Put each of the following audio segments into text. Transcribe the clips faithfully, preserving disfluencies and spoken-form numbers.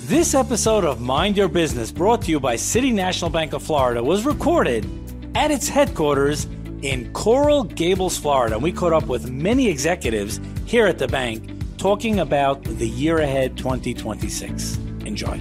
This episode of Mind Your Business, brought to you by City National Bank of Florida, was recorded at its headquarters in Coral Gables, Florida. And we caught up with many executives here at the bank talking about the year ahead twenty twenty-six. Enjoy.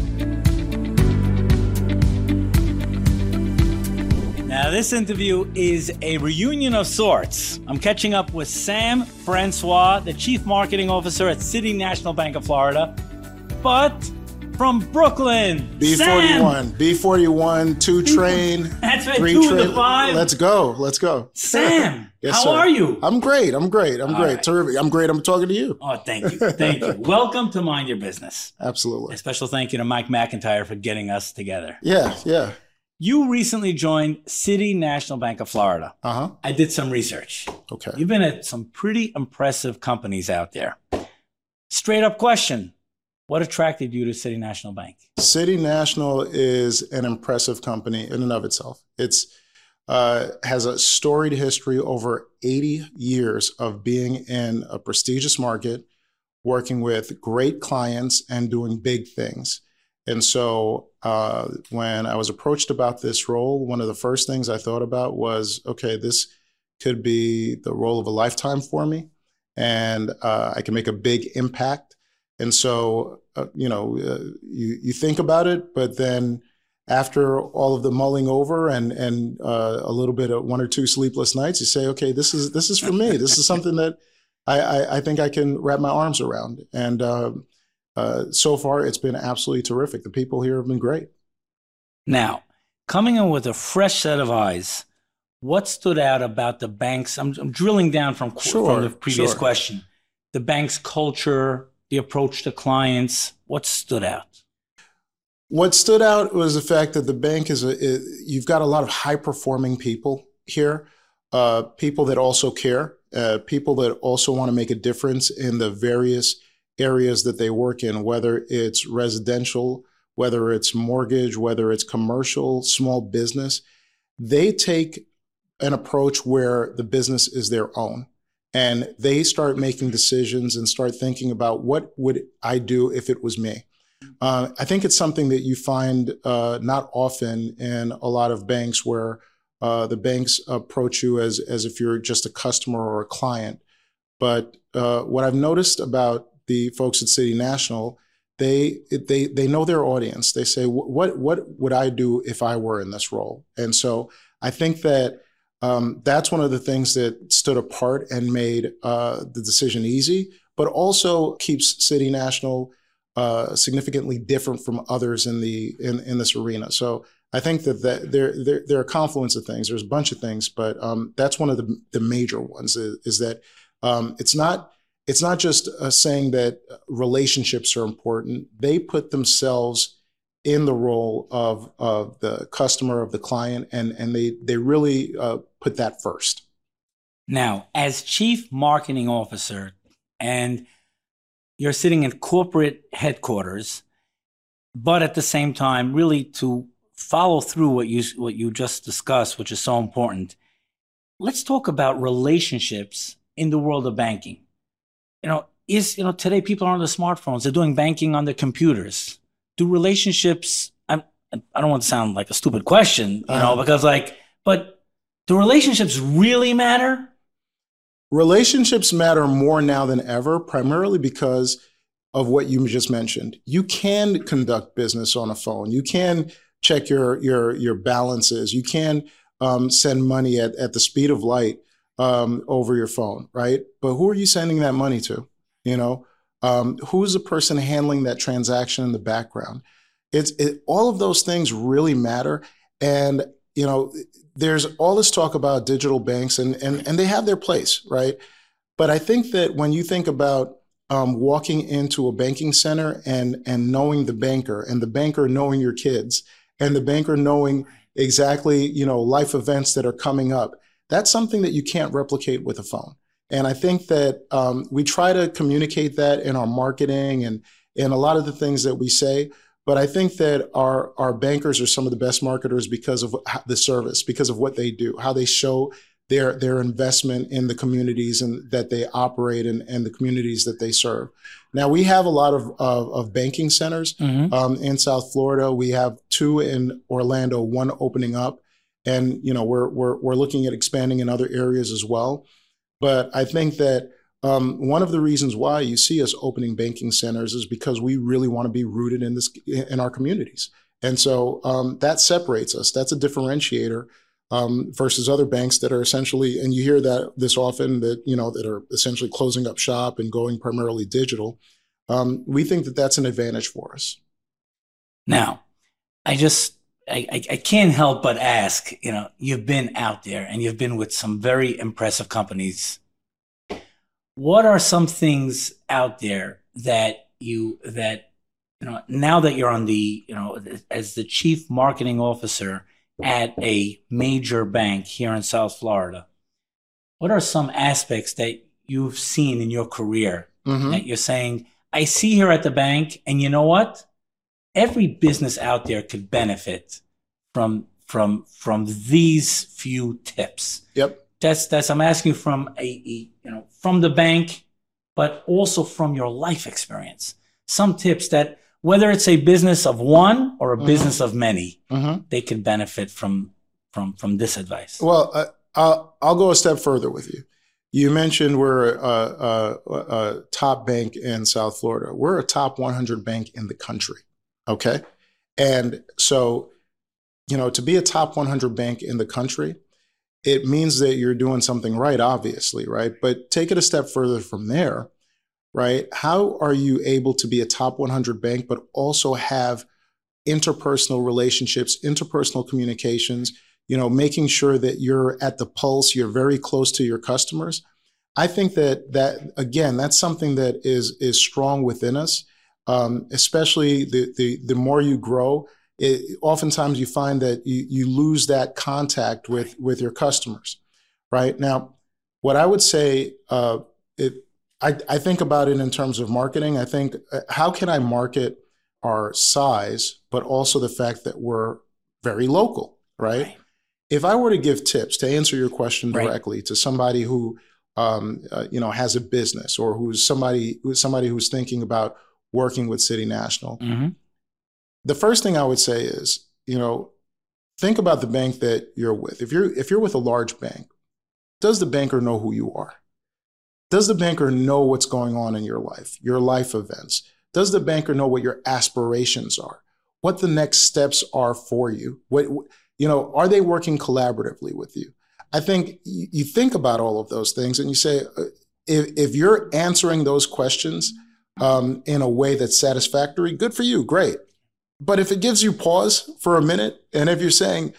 Now, this interview is a reunion of sorts. I'm catching up with Sam Francois, the Chief Marketing Officer at City National Bank of Florida, but from Brooklyn. B forty-one, Sam. B forty-one, two train. That's right, three two train. of the five. Let's go, let's go. Sam, yes, how sir. are you? I'm great, I'm great, I'm All great. right. Terrific. I'm great, I'm talking to you. Oh, thank you, thank you. Welcome to Mind Your Business. Absolutely. A special thank you to Mike McIntyre for getting us together. Yeah, yeah. You recently joined City National Bank of Florida. Uh-huh. I did some research. Okay. You've been at some pretty impressive companies out there. Straight up question. What attracted you to City National Bank? City National is an impressive company in and of itself. It's uh, has a storied history over eighty years of being in a prestigious market, working with great clients and doing big things. And so uh, when I was approached about this role, one of the first things I thought about was, okay, this could be the role of a lifetime for me, and uh, I can make a big impact. And so, uh, you know, uh, you, you think about it, but then after all of the mulling over and and uh, a little bit of one or two sleepless nights, you say, okay, this is this is for me. This is something that I, I, I think I can wrap my arms around. And uh, uh, so far, it's been absolutely terrific. The people here have been great. Now, coming in with a fresh set of eyes, what stood out about the bank's, I'm, I'm drilling down from, Sure, from the previous sure. question, the bank's culture, the approach to clients, what stood out? What stood out was the fact that the bank is, a, is you've got a lot of high performing people here, uh, people that also care, uh, people that also want to make a difference in the various areas that they work in, whether it's residential, whether it's mortgage, whether it's commercial, small business. They take an approach where the business is their own. And they start making decisions and start thinking about what would I do if it was me. Uh, I think it's something that you find uh, not often in a lot of banks, where uh, the banks approach you as, as if you're just a customer or a client. But uh, what I've noticed about the folks at City National, they they they know their audience. They say, what what would I do if I were in this role? And so I think that Um, that's one of the things that stood apart and made uh, the decision easy, but also keeps City National uh, significantly different from others in the in, in this arena. So I think that, that there, there there are a confluence of things. There's a bunch of things, but um, that's one of the, the major ones. Is, is that um, it's not it's not just uh, saying that relationships are important. They put themselves in the role of, of the customer, of the client, and, and they, they really uh, put that first. Now, as Chief Marketing Officer, and you're sitting in corporate headquarters, but at the same time, really to follow through what you, what you just discussed, which is so important, let's talk about relationships in the world of banking. You know, is, you know, today people are on their smartphones, they're doing banking on their computers. Do relationships, I'm, I don't want to sound like a stupid question, you know, uh-huh. because like, but do relationships really matter? Relationships matter more now than ever, primarily because of what you just mentioned. You can conduct business on a phone. You can check your your your balances. You can um, send money at, at the speed of light um, over your phone, right? But who are you sending that money to? You know? Um, who's the person handling that transaction in the background? It's it, all of those things really matter. And, you know, there's all this talk about digital banks, and, and, and they have their place, right? But I think that when you think about um, walking into a banking center and, and knowing the banker, and the banker knowing your kids, and the banker knowing exactly, you know, life events that are coming up, that's something that you can't replicate with a phone. And I think that um, we try to communicate that in our marketing and in a lot of the things that we say. But I think that our, our bankers are some of the best marketers because of the service, because of what they do, how they show their their investment in the communities and that they operate in and the communities that they serve. Now, we have a lot of of, of banking centers mm-hmm. um, in South Florida. We have two in Orlando, one opening up, and you know we're we're we're looking at expanding in other areas as well. But I think that um, one of the reasons why you see us opening banking centers is because we really want to be rooted in this in our communities, and so um, that separates us. That's a differentiator. Um, versus other banks that are essentially, and you hear that this often, that you know that are essentially closing up shop and going primarily digital. Um, we think that that's an advantage for us. Now, I just I, I, I can't help but ask. You know, you've been out there and you've been with some very impressive companies. What are some things out there that you that you know now that you're on the you know as the chief marketing officer at a major bank here in South Florida, what are some aspects that you've seen in your career mm-hmm. that you're saying, I see here at the bank, and you know what? Every business out there could benefit from from from these few tips. Yep. That's that's I'm asking from a, a you know from the bank, but also from your life experience. Some tips that, whether it's a business of one or a mm-hmm. business of many, mm-hmm. they can benefit from from from this advice. Well, uh, I'll, I'll go a step further with you. You mentioned we're a, a, a top bank in South Florida. We're a top one hundred bank in the country, okay? And so, you know, to be a top one hundred bank in the country, it means that you're doing something right, obviously, right? But take it a step further from there. Right? How are you able to be a top one hundred bank, but also have interpersonal relationships, interpersonal communications, you know, making sure that you're at the pulse, you're very close to your customers? I think that, that again, that's something that is, is strong within us, um, especially the, the, the more you grow. It, oftentimes you find that you, you lose that contact with, with your customers, right? Now, what I would say, uh, it, I, I think about it in terms of marketing. I think, uh, how can I market our size, but also the fact that we're very local, right? right. If I were to give tips to answer your question directly right. to somebody who, um, uh, you know, has a business, or who's somebody who's somebody who's thinking about working with City National, mm-hmm. the first thing I would say is, you know, think about the bank that you're with. If you're if you're with a large bank, does the banker know who you are? Does the banker know what's going on in your life, your life events? Does the banker know what your aspirations are, what the next steps are for you? What, you know, are they working collaboratively with you? I think you think about all of those things and you say, if, if you're answering those questions um, in a way that's satisfactory, good for you, great. But if it gives you pause for a minute, and if you're saying,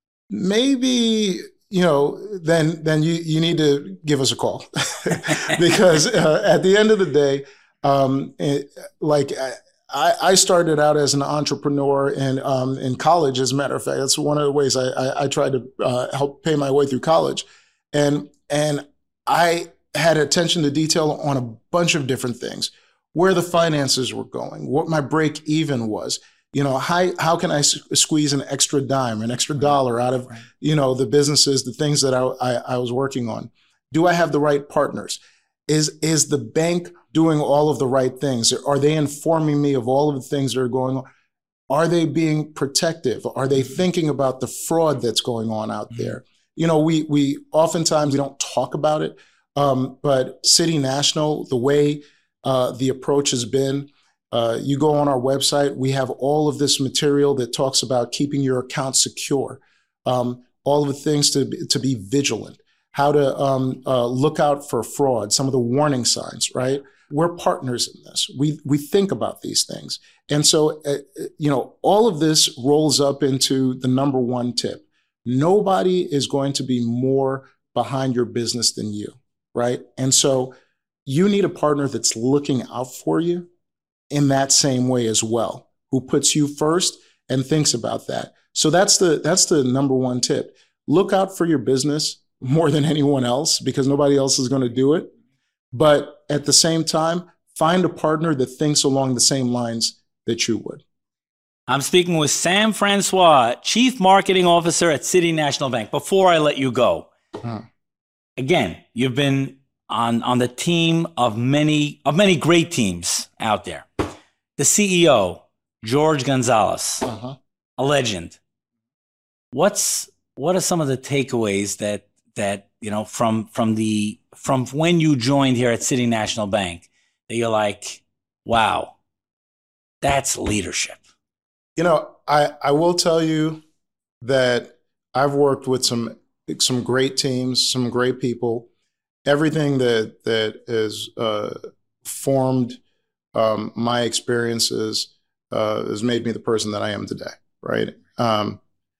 maybe, you know, then then you, you need to give us a call because uh, at the end of the day, um, it, like I, I started out as an entrepreneur in um, in college. As a matter of fact, that's one of the ways I, I, I tried to uh, help pay my way through college, and and I had attention to detail on a bunch of different things, where the finances were going, what my break even was. You know, how, how can I s- squeeze an extra dime, an extra dollar out of, right. you know, the businesses, the things that I, I, I was working on? Do I have the right partners? Is, is the bank doing all of the right things? Are they informing me of all of the things that are going on? Are they being protective? Are they thinking about the fraud that's going on out mm-hmm. there? You know, we, we oftentimes we don't talk about it, um, but City National, the way uh, the approach has been, Uh, you go on our website, we have all of this material that talks about keeping your account secure, um, all of the things to, to be vigilant, how to um, uh, look out for fraud, some of the warning signs, right? We're partners in this. We, we think about these things. And so, uh, you know, all of this rolls up into the number one tip. Nobody is going to be more behind your business than you, right? And so you need a partner that's looking out for you in that same way as well, who puts you first and thinks about that. So that's the that's the number one tip. Look out for your business more than anyone else, because nobody else is going to do it. But at the same time, find a partner that thinks along the same lines that you would. I'm speaking with Sam Francois, Chief Marketing Officer at City National Bank. Before I let you go, huh. again, you've been on on the team of many of many great teams out there. The C E O, George Gonzalez, Uh-huh. a legend. What's what are some of the takeaways that that you know from from the from when you joined here at City National Bank that you're like, wow, that's leadership? You know, I, I will tell you that I've worked with some some great teams, some great people. Everything that that has uh, formed um, my experiences uh, has made me the person that I am today. Right. Um,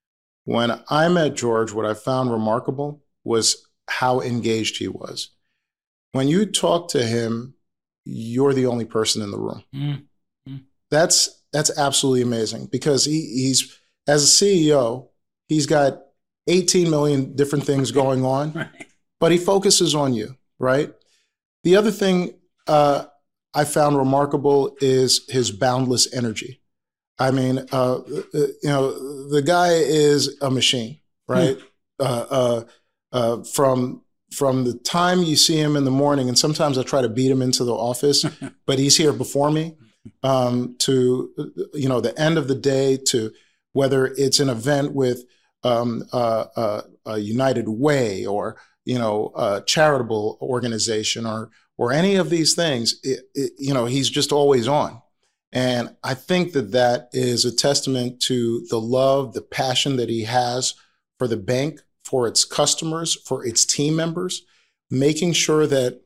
when I met George, what I found remarkable was how engaged he was. When you talk to him, you're the only person in the room. Mm-hmm. That's that's absolutely amazing because he, he's as a C E O, he's got eighteen million different things going on, Right. but he focuses on you, right? The other thing uh, I found remarkable is his boundless energy. I mean, uh, you know, the guy is a machine, right? Hmm. Uh, uh, uh, from from the time you see him in the morning, and sometimes I try to beat him into the office, but he's here before me. Um, to you know, the end of the day, to whether it's an event with um, uh, uh, a United Way or you know a charitable organization or or any of these things, it, it, you know, he's just always on. And I think that that is a testament to the love, the passion that he has for the bank, for its customers, for its team members, making sure that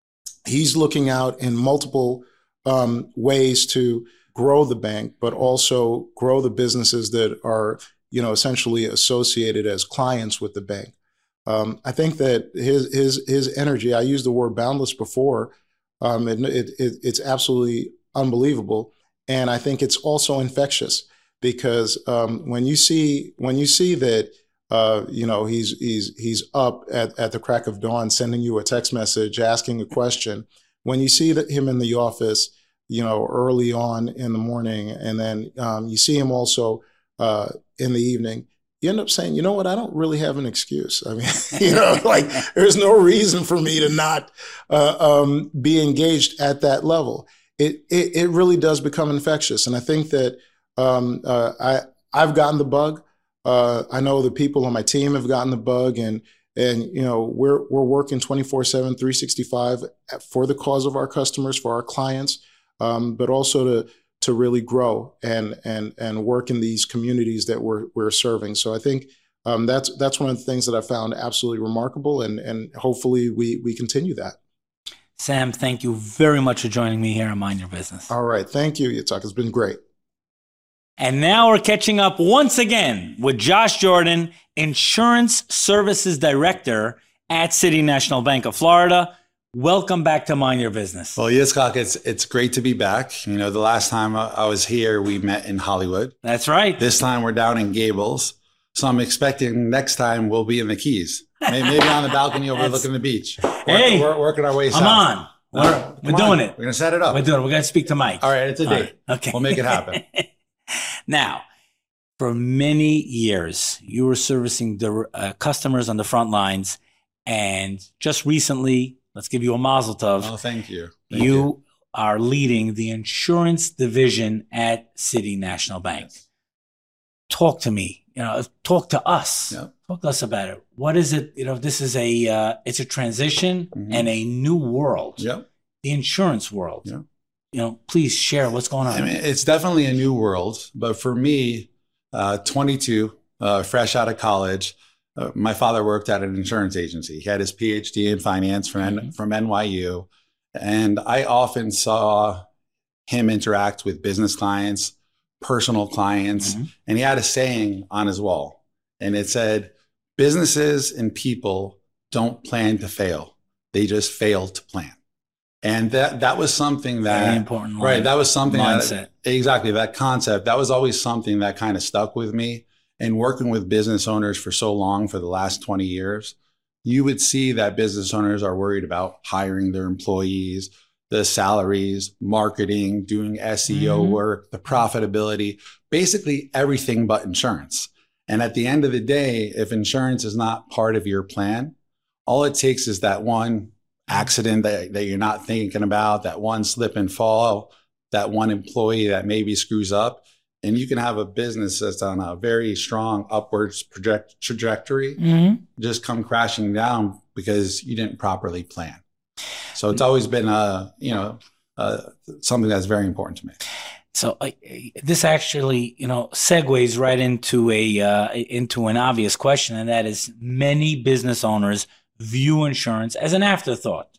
he's looking out in multiple um, ways to grow the bank, but also grow the businesses that are, you know, essentially associated as clients with the bank. Um, I think that his his his energy. I used the word boundless before. Um, it, it, it, it's absolutely unbelievable, and I think it's also infectious because um, when you see when you see that uh, you know he's he's he's up at, at the crack of dawn, sending you a text message, asking a question. When you see that him in the office, you know, early on in the morning, and then um, you see him also uh, in the evening, you end up saying, you know what, I don't really have an excuse. I mean, you know, like there's no reason for me to not uh, um, be engaged at that level. It, it it really does become infectious, and I think that um, uh, I I've gotten the bug. Uh, I know the people on my team have gotten the bug, and and you know we're we're working twenty-four seven, three sixty-five for the cause of our customers, for our clients, um, but also to to really grow and and and work in these communities that we're we're serving. So I think um, that's that's one of the things that I found absolutely remarkable, and and hopefully we we continue that. Sam, thank you very much for joining me here on Mind Your Business. All right, thank you, Yitzhak. It's been great. And now we're catching up once again with Josh Jordan, Insurance Services Director at City National Bank of Florida. Welcome back to Mind Your Business. Well, Yitzhak, it's it's great to be back. You know, the last time I was here, we met in Hollywood. That's right. This time we're down in Gables. So I'm expecting next time we'll be in the Keys. Maybe, maybe on the balcony overlooking the beach. Work, hey, we're working our way south. I'm on. We're, no, we're doing on. it. We're going to set it up. We're doing it. We're going to speak to Mike. All right, it's a date. Right. Okay. We'll make it happen. Now, for many years, you were servicing the uh, customers on the front lines. And just recently, let's give you a mazel tov. Oh, thank you. Thank you, you are leading the insurance division at City National Bank. Yes. Talk to me. You know, talk to us. Yep. Talk to us about it. What is it? You know, this is a uh, it's a transition Mm-hmm. and a new world. Yep. The insurance world. Yep. You know, please share what's going on. I mean, it's definitely a new world. But for me, uh, twenty-two, uh, fresh out of college, uh, my father worked at an insurance agency. He had his P H D in finance from Mm-hmm. from N Y U, and I often saw him interact with business clients, personal clients, Mm-hmm. and he had a saying on his wall, and it said, "Businesses and people don't plan to fail; they just fail to plan." And that that was something that Very important line. right. That was something Mindset. that exactly that concept. That was always something that kind of stuck with me. And working with business owners for so long, for the last twenty years, you would see that business owners are worried about hiring their employees, the salaries, marketing, doing S E O Mhm. work, the profitability, basically everything but insurance. And at the end of the day, if insurance is not part of your plan, all it takes is that one accident that, that you're not thinking about, that one slip and fall, that one employee that maybe screws up, and you can have a business that's on a very strong upwards project trajectory mm-hmm. just come crashing down because you didn't properly plan. So it's always been a, you know, uh, something that's very important to me. So uh, this actually, you know, segues right into a uh, into an obvious question, and that is many business owners view insurance as an afterthought.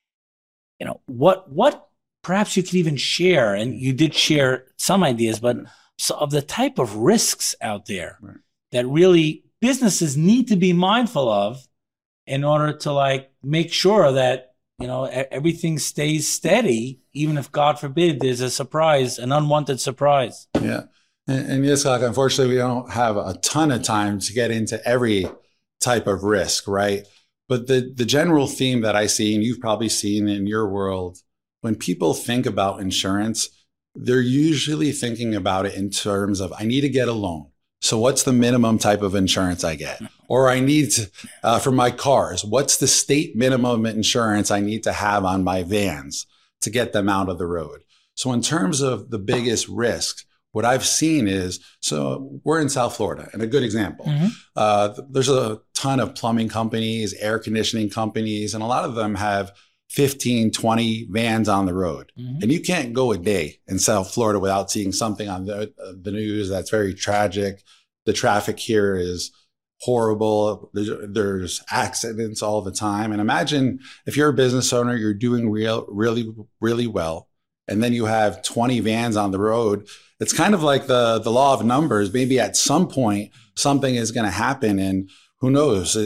You know, what what perhaps you could even share, and you did share some ideas, but so of the type of risks out there right. that really businesses need to be mindful of in order to like make sure that, you know, everything stays steady, even if, God forbid, there's a surprise, an unwanted surprise. Yeah. And, and yes, like, unfortunately, we don't have a ton of time to get into every type of risk, right? But the, the general theme that I see, and you've probably seen in your world, when people think about insurance, they're usually thinking about it in terms of, I need to get a loan. So what's the minimum type of insurance I get? Or I need to, uh, for my cars, what's the state minimum insurance I need to have on my vans to get them out of the road? So in terms of the biggest risk, what I've seen is, so we're in South Florida, and a good example, mm-hmm. uh, there's a ton of plumbing companies, air conditioning companies, and a lot of them have fifteen, twenty vans on the road. Mm-hmm. And you can't go a day in South Florida without seeing something on the, uh, the news that's very tragic. The traffic here is horrible. There's, there's accidents all the time. And imagine if you're a business owner, you're doing real, really, really well, and then you have twenty vans on the road. It's kind of like the, the law of numbers. Maybe at some point, something is going to happen, and who knows,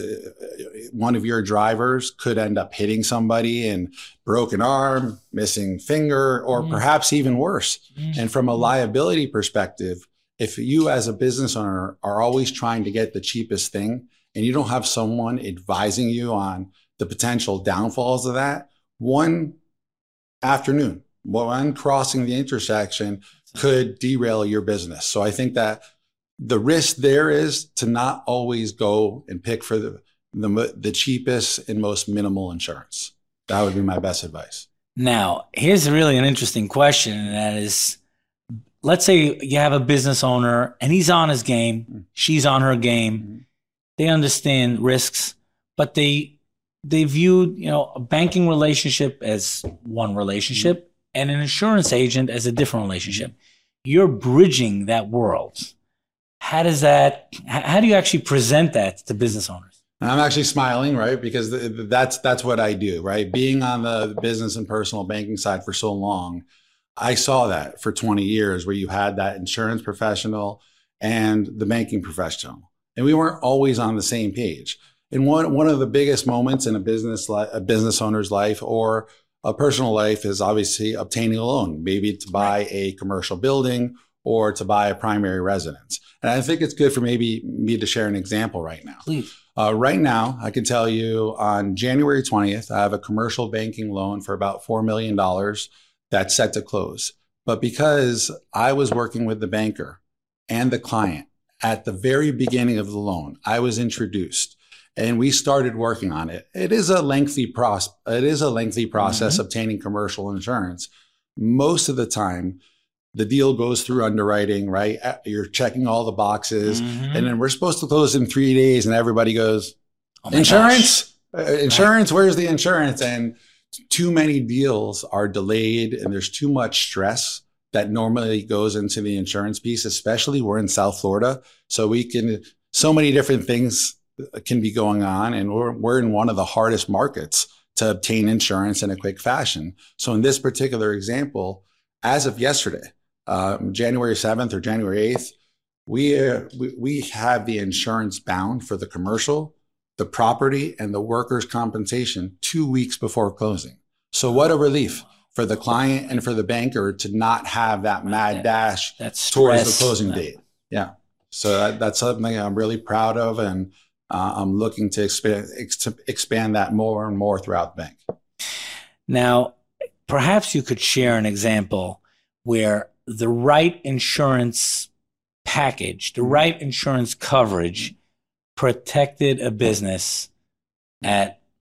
one of your drivers could end up hitting somebody and broken arm, missing finger, or mm. perhaps even worse. Mm. And from a liability perspective, if you as a business owner are always trying to get the cheapest thing and you don't have someone advising you on the potential downfalls of that, one afternoon, one crossing the intersection could derail your business. So I think that the risk there is to not always go and pick for the, the the cheapest and most minimal insurance. That would be my best advice. Now, here's really an interesting question, and that is, let's say you have a business owner and he's on his game, mm-hmm. she's on her game. Mm-hmm. They understand risks, but they they view, you know, a banking relationship as one relationship mm-hmm. and an insurance agent as a different relationship. You're bridging that world. How does that, how do you actually present that to business owners? I'm actually smiling, right? Because that's, that's what I do, right? Being on the business and personal banking side for so long, I saw that for twenty years where you had that insurance professional and the banking professional, and we weren't always on the same page. And one, one of the biggest moments in a business, li- a business owner's life or a personal life is obviously obtaining a loan, maybe to buy a commercial building or to buy a primary residence. And I think it's good for maybe me to share an example right now. Please. Uh, right now, I can tell you on January twentieth, I have a commercial banking loan for about four million dollars that's set to close. But because I was working with the banker and the client at the very beginning of the loan, I was introduced and we started working on it. It is a lengthy process. It is a lengthy process mm-hmm. obtaining commercial insurance. Most of the time, the deal goes through underwriting, right? You're checking all the boxes, mm-hmm. and then we're supposed to close in three days, and everybody goes, oh insurance, uh, insurance, right. Where's the insurance? And too many deals are delayed, and there's too much stress that normally goes into the insurance piece, especially we're in South Florida. So we can, so many different things can be going on, and we're, we're in one of the hardest markets to obtain insurance in a quick fashion. So in this particular example, as of yesterday, Um, January seventh or January eighth, we, uh, we we have the insurance bound for the commercial, the property, and the workers' compensation two weeks before closing. So what a relief for the client and for the banker to not have that mad dash that's towards the closing date. Yeah. So that, that's something I'm really proud of, and uh, I'm looking to expand, ex- expand that more and more throughout the bank. Now, perhaps you could share an example where the right insurance package, the right insurance coverage protected a business at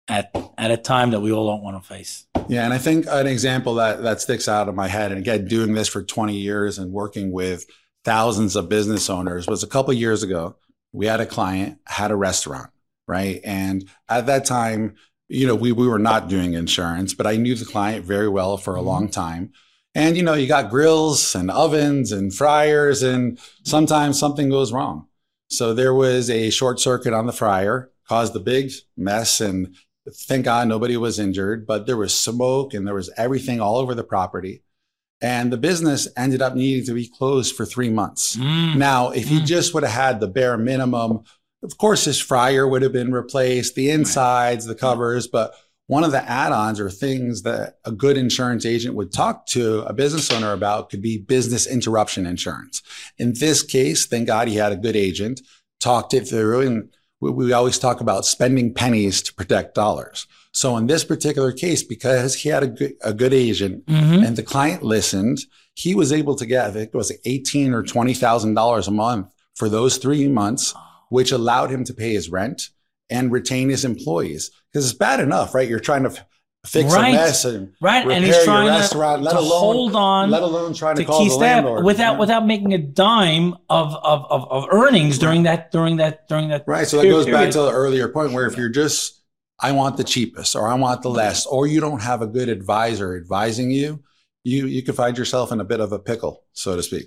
at at a time that we all don't want to face. Yeah, and I think an example that that sticks out of my head, and again, doing this for twenty years and working with thousands of business owners, was a couple of years ago. We had a client, had a restaurant, right? And at that time, you know, we we were not doing insurance, but I knew the client very well for a long time. And, you know, you got grills and ovens and fryers, and sometimes something goes wrong. So there was a short circuit on the fryer, caused a big mess, and thank God nobody was injured, but there was smoke and there was everything all over the property. And the business ended up needing to be closed for three months. Mm. Now, if he mm. just would have had the bare minimum, of course, his fryer would have been replaced, the insides, the covers, but one of the add-ons or things that a good insurance agent would talk to a business owner about could be business interruption insurance. In this case, thank God he had a good agent, talked it through, and we, we always talk about spending pennies to protect dollars. So in this particular case, because he had a good, a good agent mm-hmm. and the client listened, he was able to get, I think it was eighteen thousand or twenty thousand dollars a month for those three months, which allowed him to pay his rent and retain his employees. Because it's bad enough, right? You're trying to f- fix right. a mess and right. repair and he's trying your restaurant, to, let to alone hold on, let alone trying to, to call the staff landlord without yeah. without making a dime of of of, of earnings during right. that during that during that. Right. So that goes period. back to the earlier point where if you're just I want the cheapest or I want the less, or you don't have a good advisor advising you, you you can find yourself in a bit of a pickle, so to speak.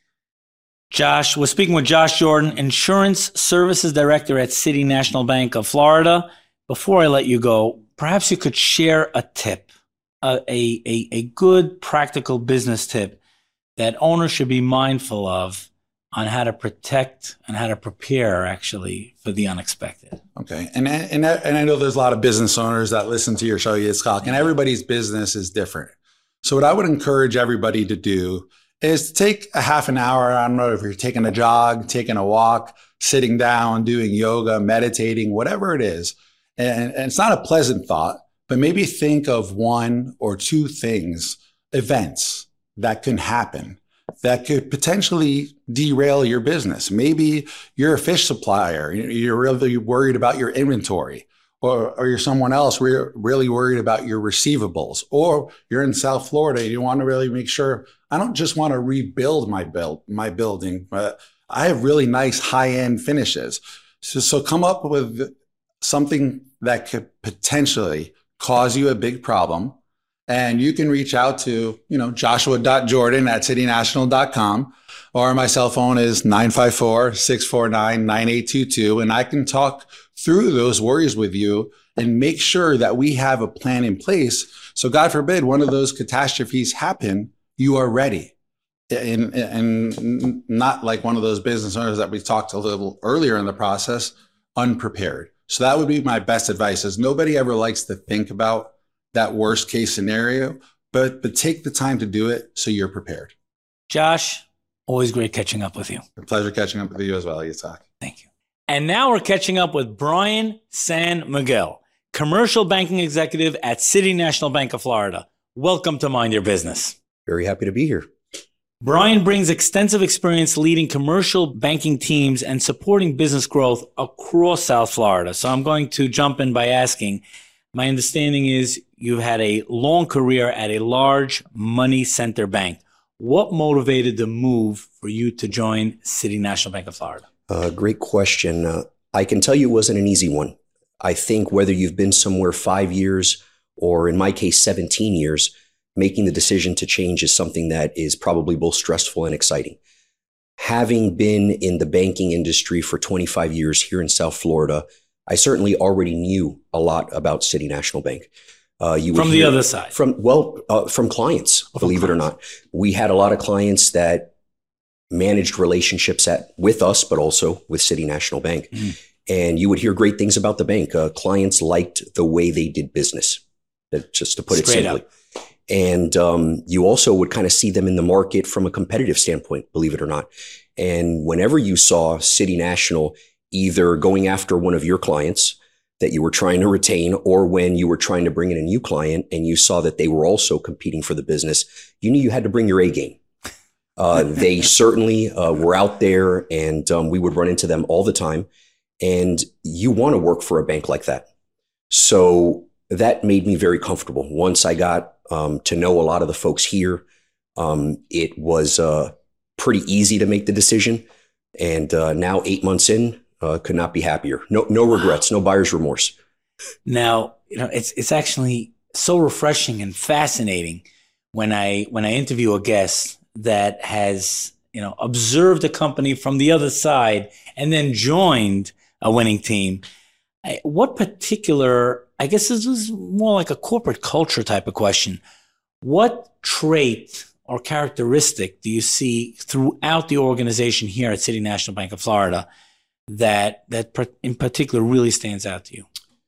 Josh, we're speaking with Josh Jordan, Insurance Services Director at City National Bank of Florida. Before I let you go, perhaps you could share a tip, a, a, a, a good practical business tip that owners should be mindful of on how to protect and how to prepare actually for the unexpected. Okay. And, and, and I know there's a lot of business owners that listen to your show, Yitzchak, and everybody's business is different. So what I would encourage everybody to do is to take a half an hour. I don't know if you're taking a jog, taking a walk, sitting down, doing yoga, meditating, whatever it is. And, and it's not a pleasant thought, but maybe think of one or two things, events that can happen that could potentially derail your business. Maybe you're a fish supplier. You're really worried about your inventory, or, or you're someone else where you're really worried about your receivables, or you're in South Florida. You want to really make sure, I don't just want to rebuild my build, my building, but I have really nice high-end finishes. So, so come up with something that could potentially cause you a big problem. And you can reach out to, you know, joshua dot jordan at city national dot com, or my cell phone is nine five four, six four nine, nine eight two two. And I can talk through those worries with you and make sure that we have a plan in place. So God forbid one of those catastrophes happen, you are ready. And, and not like one of those business owners that we talked a little earlier in the process, unprepared. So that would be my best advice, is nobody ever likes to think about that worst case scenario, but but take the time to do it so you're prepared. Josh, always great catching up with you. A pleasure catching up with you as well, Yitzhak. Thank you. And now we're catching up with Brian San Miguel, Commercial Banking Executive at City National Bank of Florida. Welcome to Mind Your Business. Very happy to be here. Brian brings extensive experience leading commercial banking teams and supporting business growth across South Florida. So I'm going to jump in by asking, my understanding is you've had a long career at a large money center bank. What motivated the move for you to join City National Bank of Florida? Uh, great question. Uh, I can tell you it wasn't an easy one. I think whether you've been somewhere five years or in my case, seventeen years, making the decision to change is something that is probably both stressful and exciting. Having been in the banking industry for twenty-five years here in South Florida, I certainly already knew a lot about City National Bank. Uh, you from the other side? From, well, uh, from clients, oh, believe from clients. it or not. We had a lot of clients that managed relationships at with us, but also with City National Bank. Mm. And you would hear great things about the bank. Uh, clients liked the way they did business, that, just to put Straight it simply. Up. And um, you also would kind of see them in the market from a competitive standpoint, believe it or not. And whenever you saw City National either going after one of your clients that you were trying to retain, or when you were trying to bring in a new client and you saw that they were also competing for the business, you knew you had to bring your A game. Uh, they certainly uh, were out there, and um, we would run into them all the time. And you want to work for a bank like that. So that made me very comfortable. Once I got um, to know a lot of the folks here, um, it was uh, pretty easy to make the decision. And uh, now eight months in, uh, could not be happier. No, no regrets, no buyer's remorse. Now, you know, it's it's actually so refreshing and fascinating when I when I interview a guest that has, you know, observed a company from the other side and then joined a winning team. I- What particular, I guess this is more like a corporate culture type of question. What trait or characteristic do you see throughout the organization here at City National Bank of Florida that that per- in particular really stands out to you?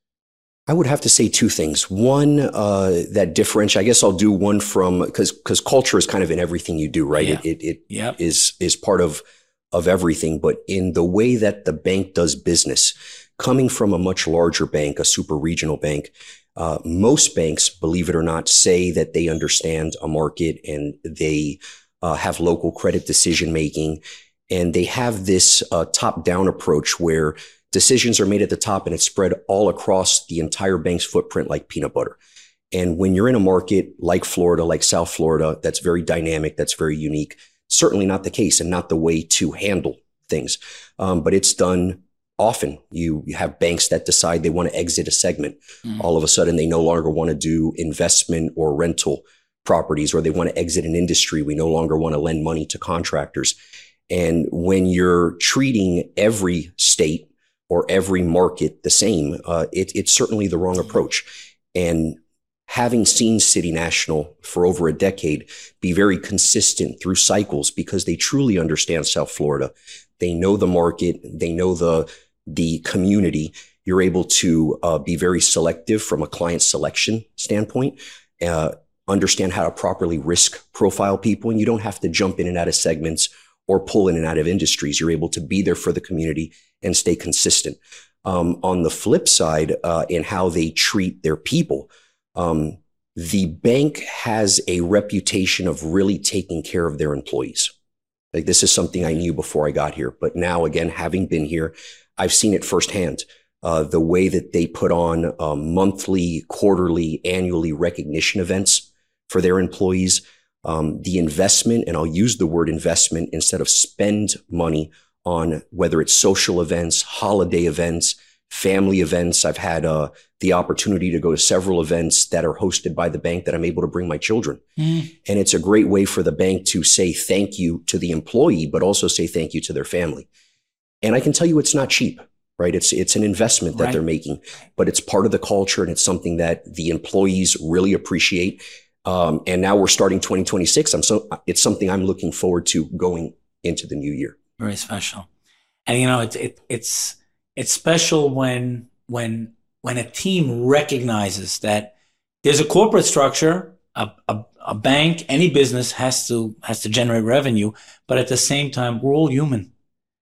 I would have to say two things. One, uh, that differentiate. I guess I'll do one from because because culture is kind of in everything you do, right? Yeah. It it, it Yep. is is part of of everything. But in the way that the bank does business, coming from a much larger bank, a super regional bank, uh, most banks, believe it or not, say that they understand a market and they uh, have local credit decision making, and they have this uh, top down approach where decisions are made at the top and it's spread all across the entire bank's footprint like peanut butter. And when you're in a market like Florida, like South Florida, that's very dynamic, that's very unique, certainly not the case and not the way to handle things. Um, but it's done often. You, you have banks that decide they want to exit a segment. Mm. All of a sudden, they no longer want to do investment or rental properties, or they want to exit an industry. We no longer want to lend money to contractors. And when you're treating every state or every market the same, uh, it, it's certainly the wrong approach. And having seen City National for over a decade be very consistent through cycles because they truly understand South Florida, they know the market, they know the the community. You're able to uh, be very selective from a client selection standpoint, uh, understand how to properly risk profile people, and you don't have to jump in and out of segments or pull in and out of industries. You're able to be there for the community and stay consistent. Um, on the flip side, uh, in how they treat their people, um, the bank has a reputation of really taking care of their employees. Like, this is something I knew before I got here, but now, again, having been here, I've seen it firsthand. Uh, the way that they put on uh, monthly, quarterly, annually recognition events for their employees, um, the investment, and I'll use the word investment instead of spend money on whether it's social events, holiday events, family events. I've had uh, the opportunity to go to several events that are hosted by the bank that I'm able to bring my children. Mm. And it's a great way for the bank to say thank you to the employee, but also say thank you to their family. And I can tell you it's not cheap, right? It's it's an investment that right. they're making, but it's part of the culture and it's something that the employees really appreciate. Um, and now we're starting twenty twenty-six. I'm so it's something I'm looking forward to going into the new year. Very special. And, you know, it's it, it's it's special when when when a team recognizes that there's a corporate structure, a, a, a bank, any business has to has to generate revenue, but at the same time, we're all human.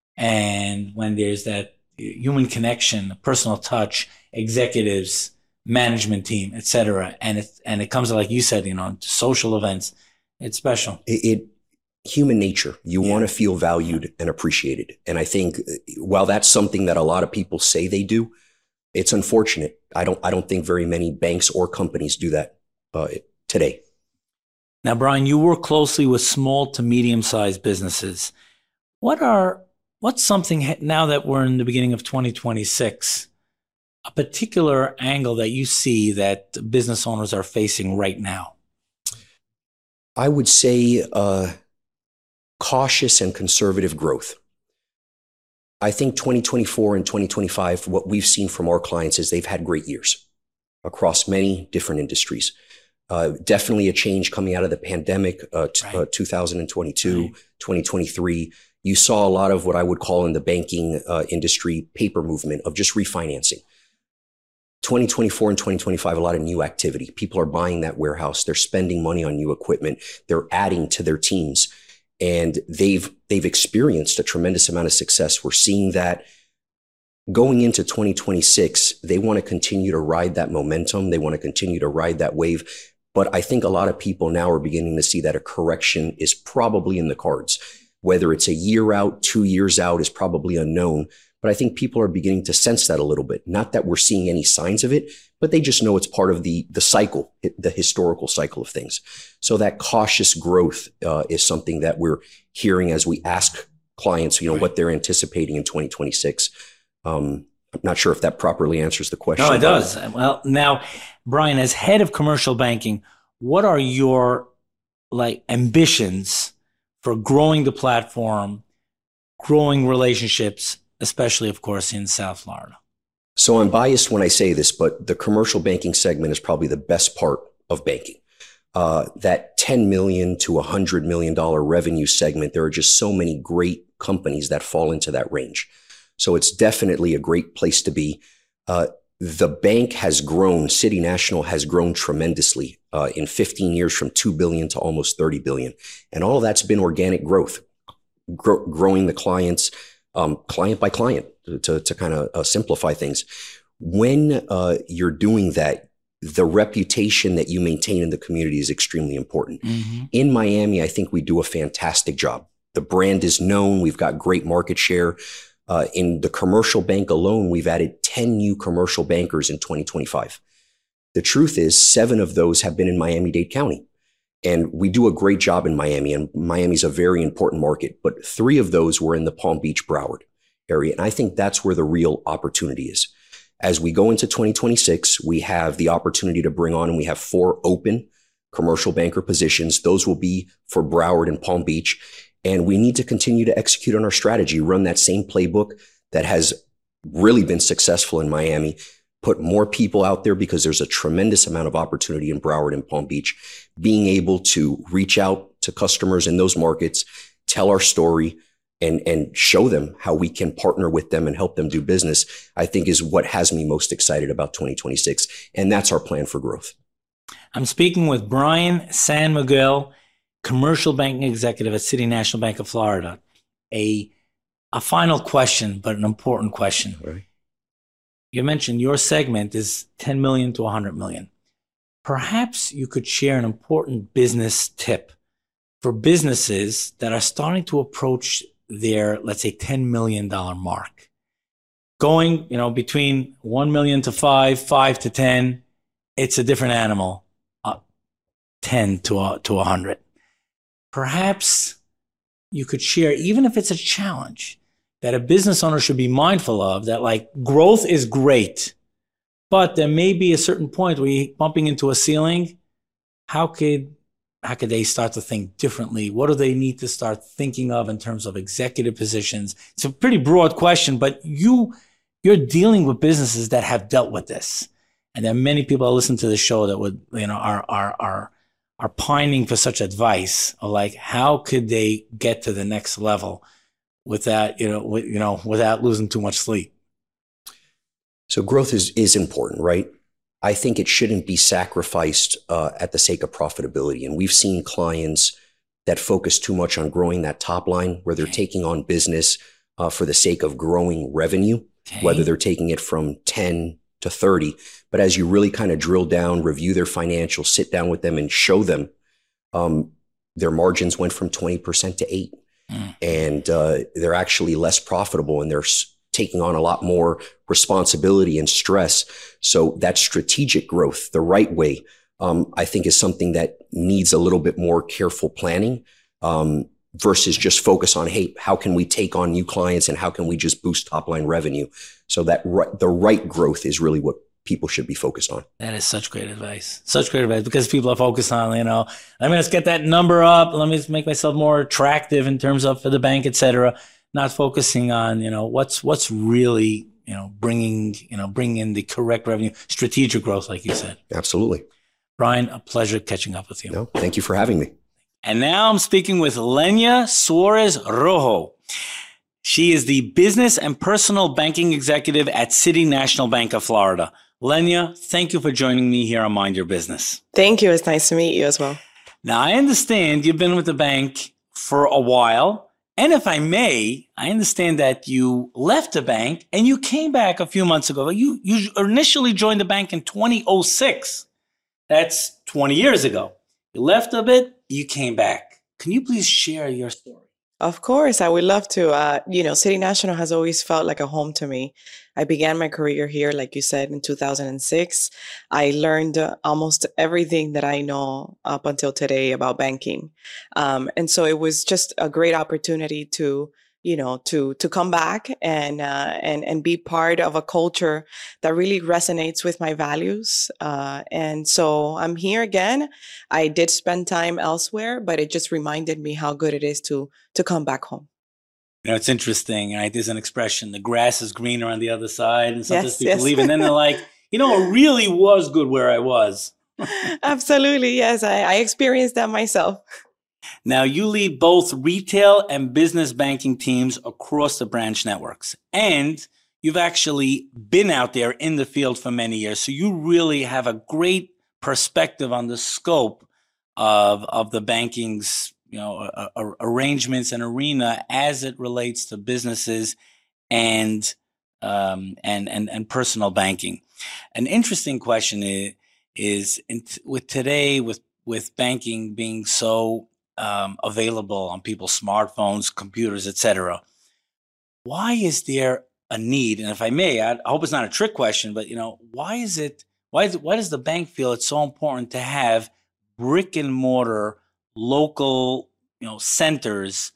And when there's that human connection, personal touch, executives, management team, et cetera, and it and it comes, like you said, you know, to social events, it's special. It, it human nature. You yeah. want to feel valued and appreciated. And I think while that's something that a lot of people say they do, it's unfortunate. I don't I don't think very many banks or companies do that uh, today. Now, Brian, you work closely with small to medium-sized businesses. What are What's something, now that we're in the beginning of twenty twenty-six, a particular angle that you see that business owners are facing right now? I would say uh, cautious and conservative growth. I think twenty twenty-four and twenty twenty-five, what we've seen from our clients is they've had great years across many different industries. Uh, definitely a change coming out of the pandemic, uh, t- right. uh, two thousand twenty-two, right. twenty twenty-three. You saw a lot of what I would call in the banking uh, industry paper movement of just refinancing. twenty twenty-four and twenty twenty-five, a lot of new activity. People are buying that warehouse. They're spending money on new equipment. They're adding to their teams. And they've they've experienced a tremendous amount of success. We're seeing that going into twenty twenty-six, they want to continue to ride that momentum. They want to continue to ride that wave. But I think a lot of people now are beginning to see that a correction is probably in the cards. Whether it's a year out, two years out is probably unknown, But I think people are beginning to sense that a little bit. Not that we're seeing any signs of it, but they just know it's part of the, the cycle, the historical cycle of things. So that cautious growth uh, is something that we're hearing as we ask clients, you know, right. what they're anticipating in twenty twenty-six. Um, I'm not sure if that properly answers the question. No, it does. Well, now, Brian, as head of commercial banking, what are your like ambitions for growing the platform, growing relationships, especially, of course, in South Florida? So I'm biased when I say this, but the commercial banking segment is probably the best part of banking. Uh, that ten million to one hundred million dollars revenue segment, there are just so many great companies that fall into that range. So it's definitely a great place to be. Uh, the bank has grown, City National has grown tremendously uh, in fifteen years from two billion dollars to almost thirty billion dollars. And all of that's been organic growth, Gro- growing the clients, um, client by client, to, to kind of uh, simplify things. When uh, you're doing that, the reputation that you maintain in the community is extremely important. Mm-hmm. In Miami, I think we do a fantastic job. The brand is known. We've got great market share. Uh, in the commercial bank alone, we've added ten new commercial bankers in twenty twenty-five. The truth is, seven of those have been in Miami-Dade County. And we do a great job in Miami, and Miami's a very important market. But three of those were in the Palm Beach, Broward area. And I think that's where the real opportunity is. As we go into twenty twenty-six, we have the opportunity to bring on, and we have four open commercial banker positions. Those will be for Broward and Palm Beach. And we need to continue to execute on our strategy, run that same playbook that has really been successful in Miami, put more people out there because there's a tremendous amount of opportunity in Broward and Palm Beach. Being able to reach out to customers in those markets, tell our story, and, and show them how we can partner with them and help them do business, I think is what has me most excited about twenty twenty-six. And that's our plan for growth. I'm speaking with Brian San Miguel, commercial banking executive at City National Bank of Florida. A, a final question, but an important question. Right. You mentioned your segment is ten million to one hundred million. Perhaps you could share an important business tip for businesses that are starting to approach their, let's say, ten million dollars mark. Going, you know, between one million to five, five to ten, it's a different animal. Uh, ten to uh, to one hundred. Perhaps you could share, even if it's a challenge, that a business owner should be mindful of, that like growth is great, but there may be a certain point where you're bumping into a ceiling. How could, how could they start to think differently? What do they need to start thinking of in terms of executive positions? It's a pretty broad question, but you, you're dealing with businesses that have dealt with this. And there are many people that listen to the show that would, you know, are, are, are, are pining for such advice of like, how could they get to the next level without, you know, with, you know, without losing too much sleep? So growth is, is important, right? I think it shouldn't be sacrificed uh, at the sake of profitability. And we've seen clients that focus too much on growing that top line, where they're okay. taking on business uh, for the sake of growing revenue, okay. whether they're taking it from ten to thirty. But as you really kind of drill down, review their financials, sit down with them and show them, um, their margins went from twenty percent to eight. Mm. And uh, they're actually less profitable, and they're s- taking on a lot more responsibility and stress. So that strategic growth, the right way, um, I think is something that needs a little bit more careful planning um, versus just focus on, hey, how can we take on new clients and how can we just boost top line revenue? So that r- the right growth is really what people should be focused on. That is such great advice. Such great advice, because people are focused on, you know, let me just get that number up. Let me just make myself more attractive in terms of for the bank, et cetera. Not focusing on, you know, what's, what's really, you know, bringing, you know, bringing in the correct revenue, strategic growth, like you said. Absolutely. Brian, a pleasure catching up with you. No, thank you for having me. And now I'm speaking with Lenya Suarez Rojo. She is the business and personal banking executive at City National Bank of Florida. Lenya, thank you for joining me here on Mind Your Business. Thank you. It's nice to meet you as well. Now, I understand you've been with the bank for a while. And if I may, I understand that you left the bank and you came back a few months ago. You, you initially joined the bank in twenty oh six. That's twenty years ago. You left a bit, you came back. Can you please share your story? Of course, I would love to. Uh, you know, City National has always felt like a home to me. I began my career here, like you said, in two thousand six. I learned uh, almost everything that I know up until today about banking. Um, and so it was just a great opportunity to, you know, to to come back and uh, and and be part of a culture that really resonates with my values. Uh, and so I'm here again. I did spend time elsewhere, but it just reminded me how good it is to to come back home. You know, it's interesting, right? There's an expression, the grass is greener on the other side. And sometimes Yes, people yes. leave and then they're like, you know, it really was good where I was. Absolutely. Yes. I, I experienced that myself. Now, you lead both retail and business banking teams across the branch networks. And you've actually been out there in the field for many years. So you really have a great perspective on the scope of, of the banking's you know, a, a, arrangements and arena as it relates to businesses and um, and and and personal banking. An interesting question is is in t- with today with with banking being so um, available on people's smartphones, computers, et cetera. Why is there a need? And if I may, I, I hope it's not a trick question, but you know, why is it? Why is it, why does the bank feel it's so important to have brick and mortar local, you know, centers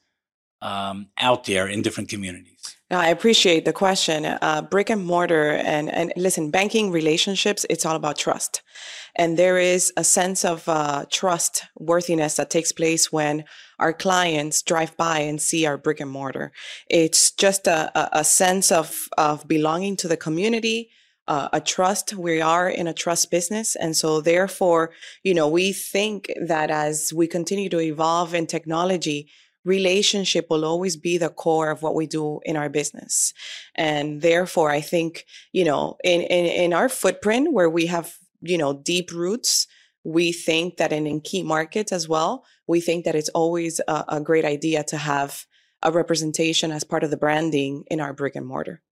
um, out there in different communities? No, I appreciate the question. Uh, brick and mortar and, and listen, banking relationships, it's all about trust. And there is a sense of uh, trustworthiness that takes place when our clients drive by and see our brick and mortar. It's just a, a, a sense of, of belonging to the community, uh, a trust. We are in a trust business. And so therefore, you know, we think that as we continue to evolve in technology, relationship will always be the core of what we do in our business. And therefore, I think, you know, in, in, in our footprint where we have, you know, deep roots, we think that in, in key markets as well, we think that it's always a, a great idea to have a representation as part of the branding in our brick and mortar.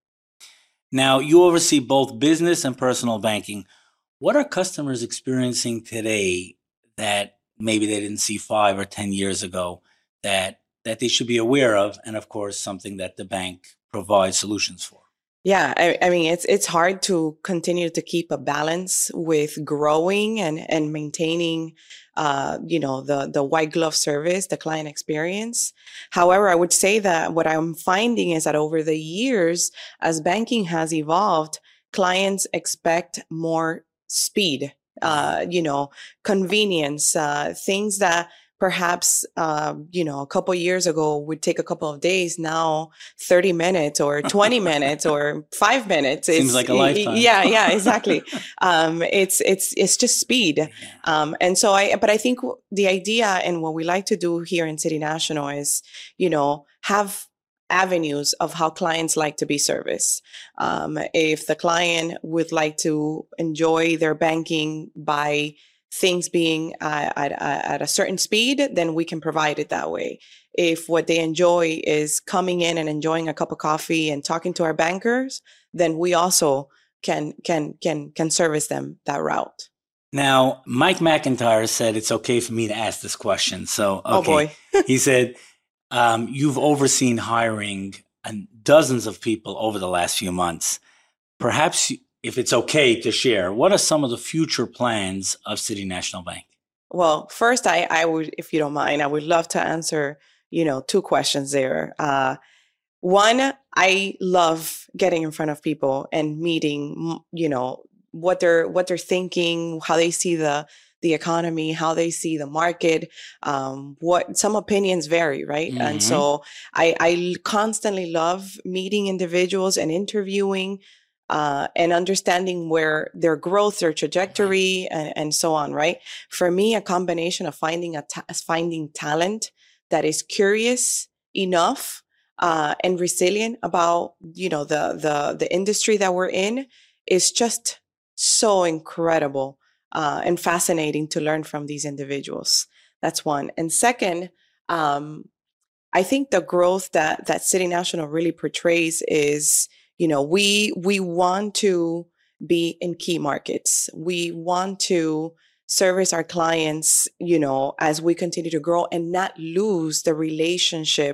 Now, you oversee both business and personal banking. What are customers experiencing today that maybe they didn't see five or ten years ago that that they should be aware of, and of course, something that the bank provides solutions for? Yeah, I, I mean, it's it's hard to continue to keep a balance with growing and and maintaining, uh, you know, the the white glove service, the client experience. However, I would say that what I'm finding is that over the years, as banking has evolved, clients expect more speed, uh, you know, convenience, uh, things that perhaps, uh, you know, a couple years ago would take a couple of days. Now, thirty minutes or twenty minutes or five minutes. Seems it's, like a lifetime. Yeah, yeah, exactly. um, it's it's it's just speed. Yeah. Um, and so I, but I think the idea and what we like to do here in City National is, you know, have avenues of how clients like to be serviced. Um, if the client would like to enjoy their banking by things being uh, at, at a certain speed, then we can provide it that way. If what they enjoy is coming in and enjoying a cup of coffee and talking to our bankers, then we also can can can can service them that route. Now, Mike McIntyre said it's okay for me to ask this question. So, okay. Oh boy. He said, um, you've overseen hiring and dozens of people over the last few months. Perhaps if it's okay to share, what are some of the future plans of City National Bank? Well, first, I, I would, if you don't mind, I would love to answer, you know, two questions there. Uh, one, I love getting in front of people and meeting, you know, what they're what they're thinking, how they see the the economy, how they see the market. Um, what some opinions vary, right? Mm-hmm. And so I, I constantly love meeting individuals and interviewing. Uh, and understanding where their growth, their trajectory, and, and so on, right? For me, a combination of finding a ta- finding talent that is curious enough uh, and resilient about, you know, the the the industry that we're in is just so incredible uh, and fascinating to learn from these individuals. That's one. And second, um, I think the growth that that City National really portrays is, you know, we we want to be in key markets. We want to service our clients, you know, as we continue to grow and not lose the relationship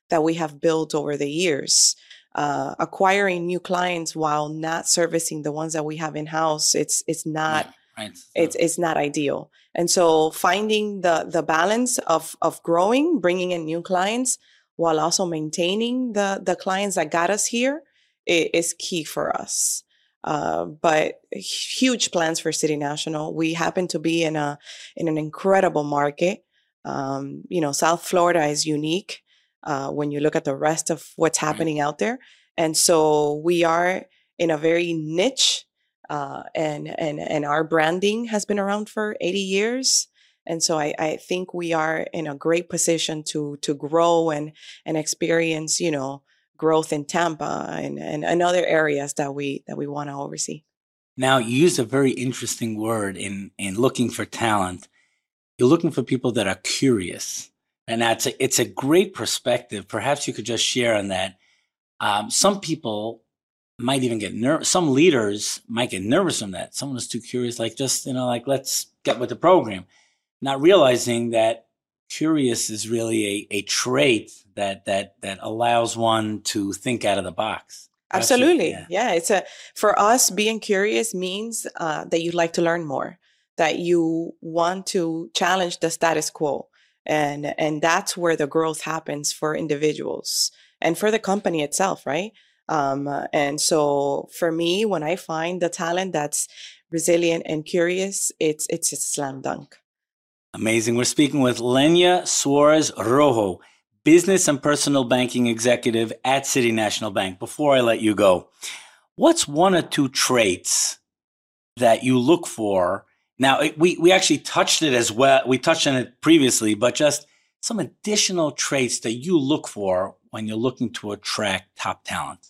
that we have built over the years. Uh, acquiring new clients while not servicing the ones that we have in-house, it's it's not Yeah, right. it's it's not ideal. And so finding the the balance of of growing, bringing in new clients while also maintaining the the clients that got us here is key for us. Uh, but huge plans for City National. We happen to be in a in an incredible market. Um, you know, South Florida is unique uh, when you look at the rest of what's happening out there, and so we are in a very niche. Uh, and and and our branding has been around for eighty years, and so I, I think we are in a great position to to grow and and experience, you know, growth in Tampa and, and, and other areas that we that we want to oversee. Now, you used a very interesting word in in looking for talent. You're looking for people that are curious, and that's a, it's a great perspective. Perhaps you could just share on that. Um, some people might even get nervous. Some leaders might get nervous from that. Someone is too curious, like just, you know, like, let's get with the program, not realizing that curious is really a, a trait that, that, that allows one to think out of the box. Absolutely. Yeah. yeah. It's a, for us, being curious means uh, that you'd like to learn more, that you want to challenge the status quo. And, and that's where the growth happens for individuals and for the company itself, right? Um, and so for me, when I find the talent that's resilient and curious, it's it's a slam dunk. Amazing. We're speaking with Lenya Suarez Rojo, business and personal banking executive at City National Bank. Before I let you go, what's one or two traits that you look for? Now, it, we, we actually touched it as well. We touched on it previously, but just some additional traits that you look for when you're looking to attract top talent.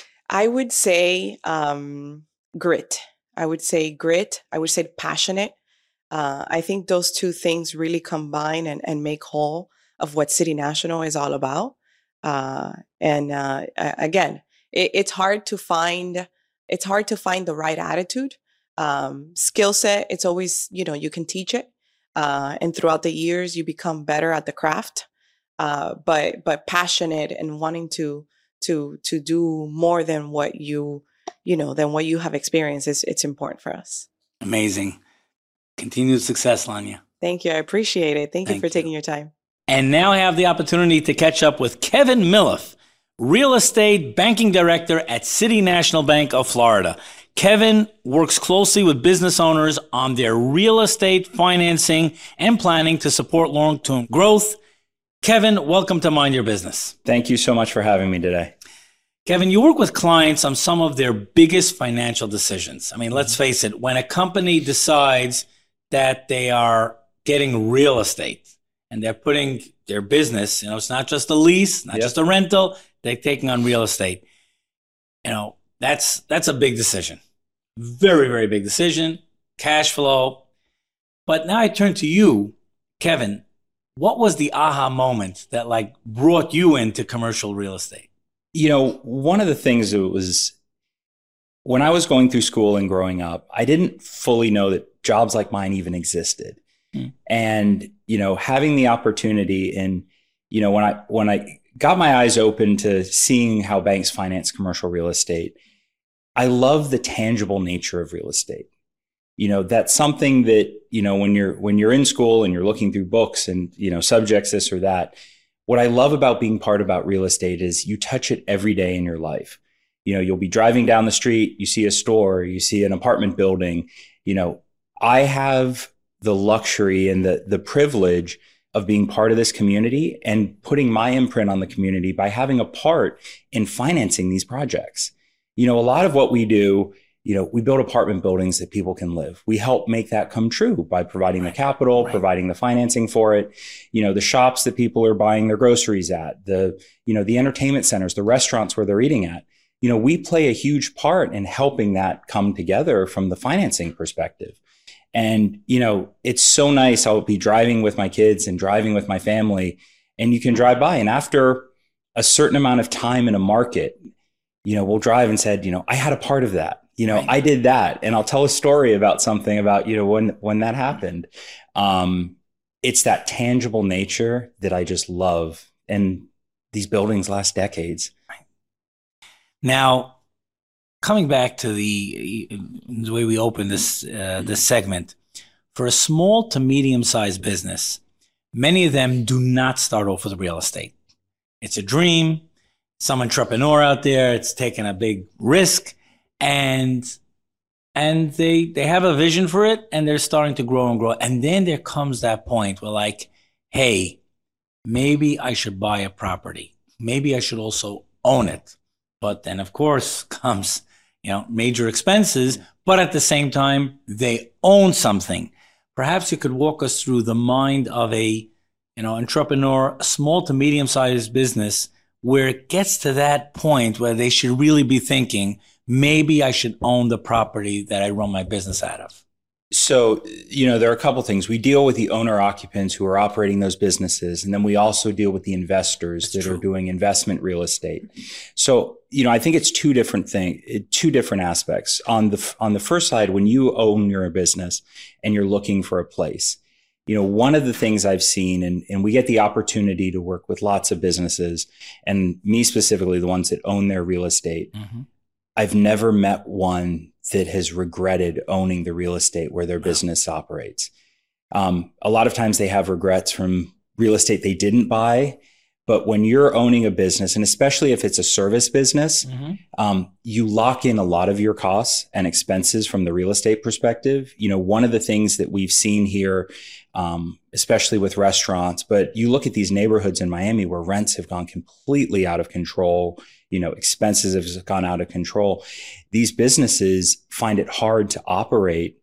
I would say um, grit. I would say grit. I would say passionate. Uh, I think those two things really combine and, and make whole of what City National is all about. Uh, and uh, again, it, it's hard to find. It's hard to find the right attitude, um, skill set. It's always, you know, you can teach it, uh, and throughout the years, you become better at the craft. Uh, but but passionate and wanting to. to to do more than what you you know than what you have experienced is it's important for us. Amazing. Continued success, Lenya. Thank you. I appreciate it. Thank, Thank you for you. taking your time. And now I have the opportunity to catch up with Kevin Milif, Real Estate Banking Director at City National Bank of Florida. Kevin works closely with business owners on their real estate financing and planning to support long-term growth. Kevin, welcome to Mind Your Business. Thank you so much for having me today. Kevin, you work with clients on some of their biggest financial decisions. I mean, let's face it, when a company decides that they are getting real estate and they're putting their business, you know, it's not just a lease, not yep. just a rental, they're taking on real estate. You know, that's that's a big decision. Very, very big decision, cash flow. But now I turn to you, Kevin. What was the aha moment that like brought you into commercial real estate? You know, one of the things that was when I was going through school and growing up, I didn't fully know that jobs like mine even existed. Hmm. And, you know, having the opportunity and, you know, when I when I got my eyes open to seeing how banks finance commercial real estate, I love the tangible nature of real estate. You know, that's something that, you know, when you're when you're in school and you're looking through books and, you know, subjects this or that, what I love about being part about real estate is you touch it every day in your life. You know, you'll be driving down the street, you see a store, you see an apartment building. You know, I have the luxury and the the privilege of being part of this community and putting my imprint on the community by having a part in financing these projects. You know, a lot of what we do, you know, we build apartment buildings that people can live. We help make that come true by providing the capital, right. providing the financing for it. You know, the shops that people are buying their groceries at, the, you know, the entertainment centers, the restaurants where they're eating at. You know, we play a huge part in helping that come together from the financing perspective. And, you know, it's so nice. I'll be driving with my kids and driving with my family, and you can drive by. And after a certain amount of time in a market, you know, we'll drive and said, you know, I had a part of that. You know, right. I did that. And I'll tell a story about something about, you know, when, when that happened. Um, it's that tangible nature that I just love. And these buildings last decades. Now, coming back to the, the way we opened this uh, this segment, for a small to medium-sized business, many of them do not start off with real estate. It's a dream. Some entrepreneur out there, it's taking a big risk, and and they they have a vision for it, and they're starting to grow and grow. And then there comes that point where, like, hey, maybe I should buy a property. Maybe I should also own it. But then, of course, comes, you know, major expenses. But at the same time, they own something. Perhaps you could walk us through the mind of a, you know, entrepreneur, a small to medium-sized business, where it gets to that point where they should really be thinking, maybe I should own the property that I run my business out of. So, you know, there are a couple things. We deal with the owner occupants who are operating those businesses, and then we also deal with the investors That's that true. Are doing investment real estate. So, you know, I think it's two different things, two different aspects. On the on the first side, when you own your business and you're looking for a place, you know, one of the things I've seen, and, and we get the opportunity to work with lots of businesses, and me specifically, the ones that own their real estate. Mm-hmm. I've never met one that has regretted owning the real estate where their business operates. Um, a lot of times they have regrets from real estate they didn't buy. But when you're owning a business, and especially if it's a service business, mm-hmm. um, you lock in a lot of your costs and expenses from the real estate perspective. You know, one of the things that we've seen here, um, especially with restaurants, but you look at these neighborhoods in Miami where rents have gone completely out of control, you know, expenses have gone out of control. These businesses find it hard to operate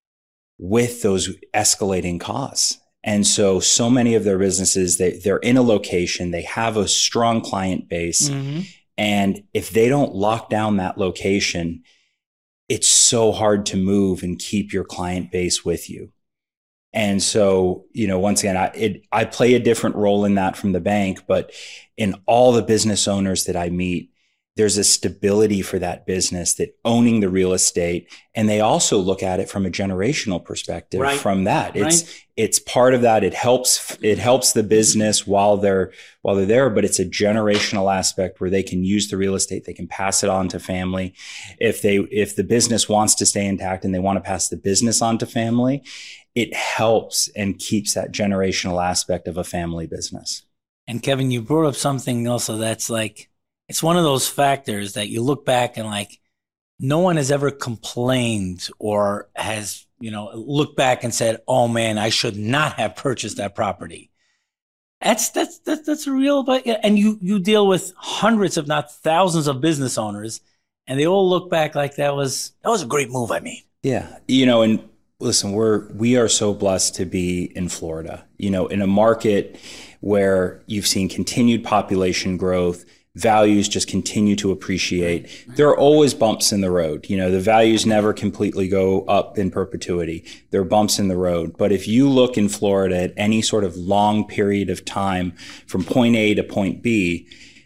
with those escalating costs. And so, so many of their businesses, they, they're in a location, they have a strong client base. Mm-hmm. And if they don't lock down that location, it's so hard to move and keep your client base with you. And so, you know, once again, I, it, I play a different role in that from the bank, but in all the business owners that I meet, there's a stability for that business, that owning the real estate. And they also look at it from a generational perspective. Right. From that. It's, right. it's part of that. It helps, it helps the business while they're, while they're there, but it's a generational aspect where they can use the real estate. They can pass it on to family. If they, if the business wants to stay intact and they want to pass the business on to family, it helps and keeps that generational aspect of a family business. And Kevin, you brought up something also that's like, it's one of those factors that you look back and like, no one has ever complained or has, you know, looked back and said, oh man, I should not have purchased that property. That's, that's, that's, that's a real, but, and you, you deal with hundreds, if not thousands of business owners, and they all look back like that was, that was a great move I made. Yeah. You know, and listen, we're, we are so blessed to be in Florida, you know, in a market where you've seen continued population growth, values just continue to appreciate. There are always bumps in the road. You know, the values never completely go up in perpetuity. There are bumps in the road. But if you look in Florida at any sort of long period of time from point A to point B,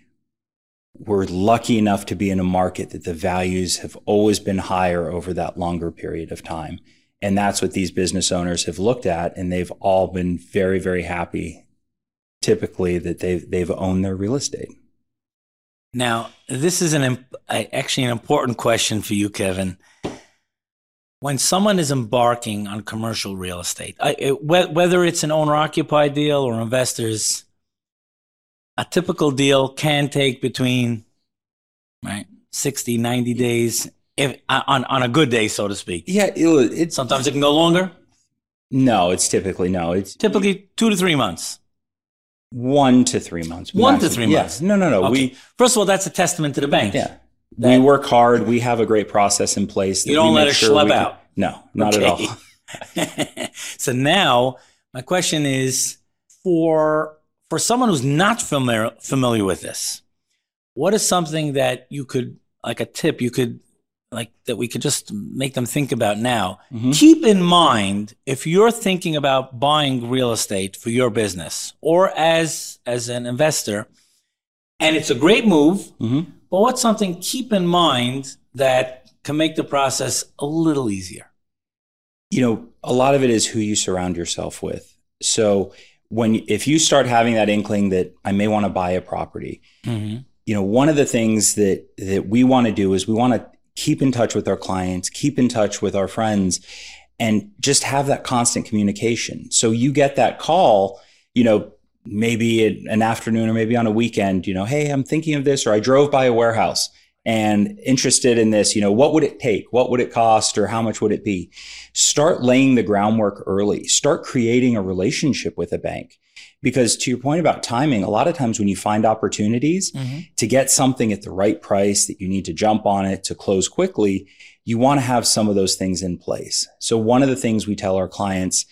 we're lucky enough to be in a market that the values have always been higher over that longer period of time. And that's what these business owners have looked at, and they've all been very, very happy, typically, that they've, they've owned their real estate. Now, this is an actually an important question for you, Kevin. When someone is embarking on commercial real estate, I, it, whether it's an owner-occupied deal or investors, a typical deal can take between right sixty, ninety days, if on, on a good day, so to speak. Yeah, it, it, sometimes it can go longer. No, it's typically no. It's typically two to three months. One to three months. One maximum. to three months. Yes. No, no, no. Okay. We first of all, that's a testament to the bank. Yeah, that, we work hard. We have a great process in place. You don't let it sure schlep can, out. No, not okay. at all. So now my question is for for someone who's not familiar familiar with this, what is something that you could, like a tip you could like that we could just make them think about now? Mm-hmm. Keep in mind, if you're thinking about buying real estate for your business or as as an investor, and it's a great move, mm-hmm. but what's something keep in mind that can make the process a little easier? You know, a lot of it is who you surround yourself with. So when, if you start having that inkling that I may want to buy a property, mm-hmm. you know, one of the things that, that we want to do is we want to keep in touch with our clients, keep in touch with our friends, and just have that constant communication. So you get that call, you know, maybe an afternoon or maybe on a weekend, you know, hey, I'm thinking of this, or I drove by a warehouse and interested in this, you know, what would it take? What would it cost? Or how much would it be? Start laying the groundwork early. Start creating a relationship with a bank. Because to your point about timing, a lot of times when you find opportunities mm-hmm. to get something at the right price that you need to jump on it to close quickly, you want to have some of those things in place. So one of the things we tell our clients,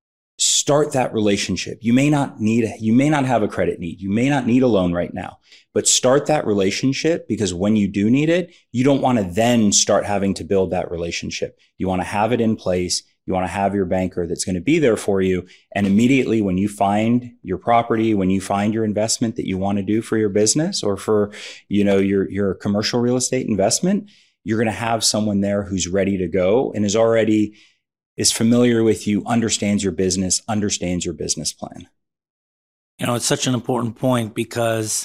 start that relationship. You may not need, you may not have a credit need. You may not need a loan right now, but start that relationship, because when you do need it, you don't want to then start having to build that relationship. You want to have it in place. You want to have your banker that's going to be there for you. And immediately when you find your property, when you find your investment that you want to do for your business or for, you know, your, your commercial real estate investment, you're going to have someone there who's ready to go and is already is familiar with you, understands your business, understands your business plan. You know, it's such an important point, because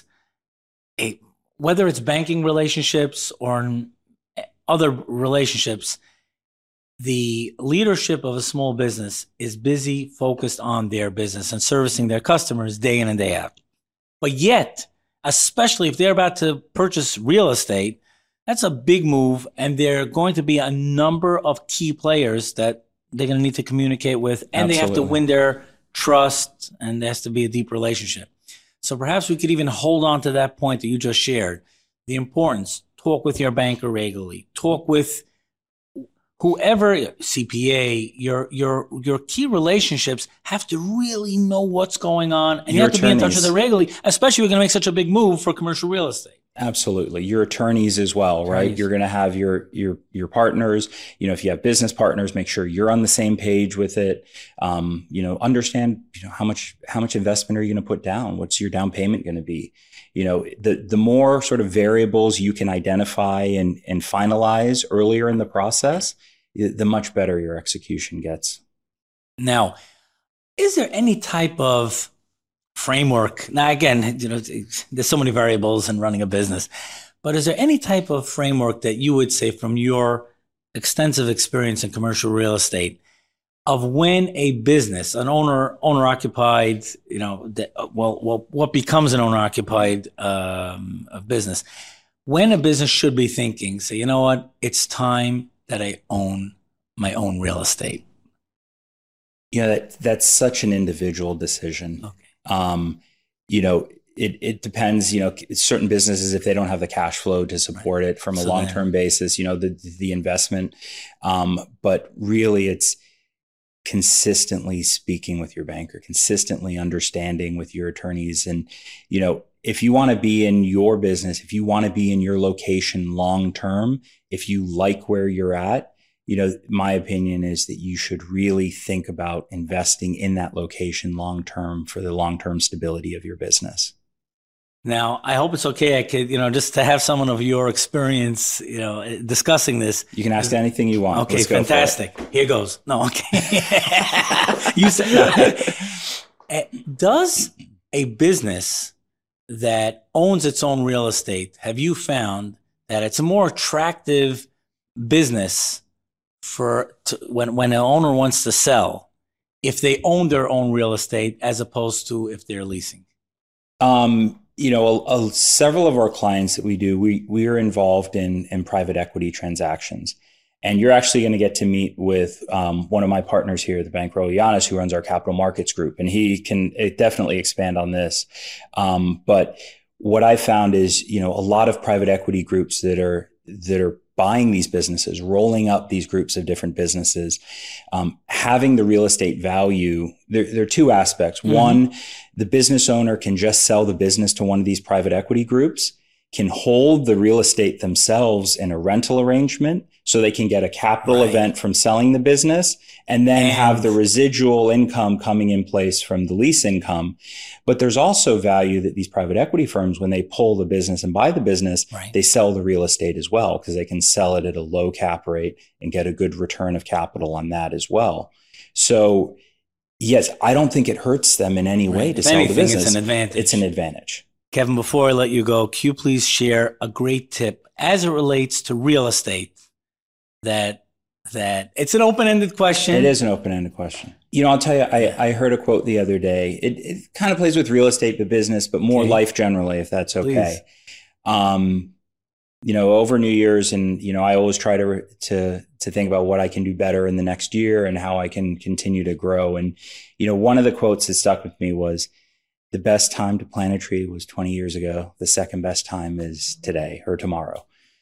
a, whether it's banking relationships or other relationships, the leadership of a small business is busy, focused on their business and servicing their customers day in and day out. But yet, especially if they're about to purchase real estate, that's a big move, and there are going to be a number of key players that they're going to need to communicate with, and Absolutely. They have to win their trust, and there has to be a deep relationship. So perhaps we could even hold on to that point that you just shared. The importance, talk with your banker regularly, talk with whoever, C P A, your your your key relationships have to really know what's going on, and your you have to attorneys. Be in touch with them regularly, especially if you're going to make such a big move for commercial real estate. Absolutely. Your attorneys as well, right? Attorneys. You're going to have your, your, your partners, you know, if you have business partners, make sure you're on the same page with it. Um, you know, understand, you know, how much, how much investment are you going to put down? What's your down payment going to be? You know, the, the more sort of variables you can identify and, and finalize earlier in the process, the much better your execution gets. Now, is there any type of framework? Now, again, you know, there's so many variables in running a business, but is there any type of framework that you would say, from your extensive experience in commercial real estate, of when a business, an owner, owner occupied, you know, the, well, well, what becomes an owner occupied um, business, when a business should be thinking, say, you know what, it's time that I own my own real estate? Yeah, that, that's such an individual decision. Okay. Um, you know, it, it depends, you know, certain businesses, if they don't have the cash flow to support right. it from a so long-term then. basis, you know, the, the investment. Um, but really it's consistently speaking with your banker, consistently understanding with your attorneys. And, you know, if you want to be in your business, if you want to be in your location long-term, if you like where you're at, you know, my opinion is that you should really think about investing in that location long-term for the long-term stability of your business. Now, I hope it's okay. I could, you know, just to have someone of your experience, you know, discussing this. You can ask anything you want. Okay, fantastic. Here goes. No, okay. You said, no. Does a business that owns its own real estate, have you found that it's a more attractive business for to, when when an owner wants to sell, if they own their own real estate as opposed to if they're leasing? Um, you know, a, a, several of our clients that we do, we we are involved in in private equity transactions, and you're actually going to get to meet with um, one of my partners here at the Bank, Raul Llanes, who runs our capital markets group, and he can definitely expand on this. Um, but what I found is, you know, a lot of private equity groups that are that are buying these businesses, rolling up these groups of different businesses, um, having the real estate value. There, there are two aspects. Mm-hmm. One, the business owner can just sell the business to one of these private equity groups, can hold the real estate themselves in a rental arrangement so they can get a capital right. event from selling the business, and then and have the residual income coming in place from the lease income. But there's also value that these private equity firms, when they pull the business and buy the business, right. they sell the real estate as well, because they can sell it at a low cap rate and get a good return of capital on that as well. So yes, I don't think it hurts them in any way Right. to If sell anything, the business. it's an advantage. It's an advantage. Kevin, before I let you go, can you please share a great tip as it relates to real estate that that it's an open-ended question. It is an open-ended question. You know, I'll tell you, I, I heard a quote the other day. It, it kind of plays with real estate, the business, but more Okay. life generally, if that's okay. Please. Um, you know, over New Year's, and you know, I always try to to to think about what I can do better in the next year and how I can continue to grow. And you know, one of the quotes that stuck with me was, "The best time to plant a tree was twenty years ago. The second best time is today or tomorrow."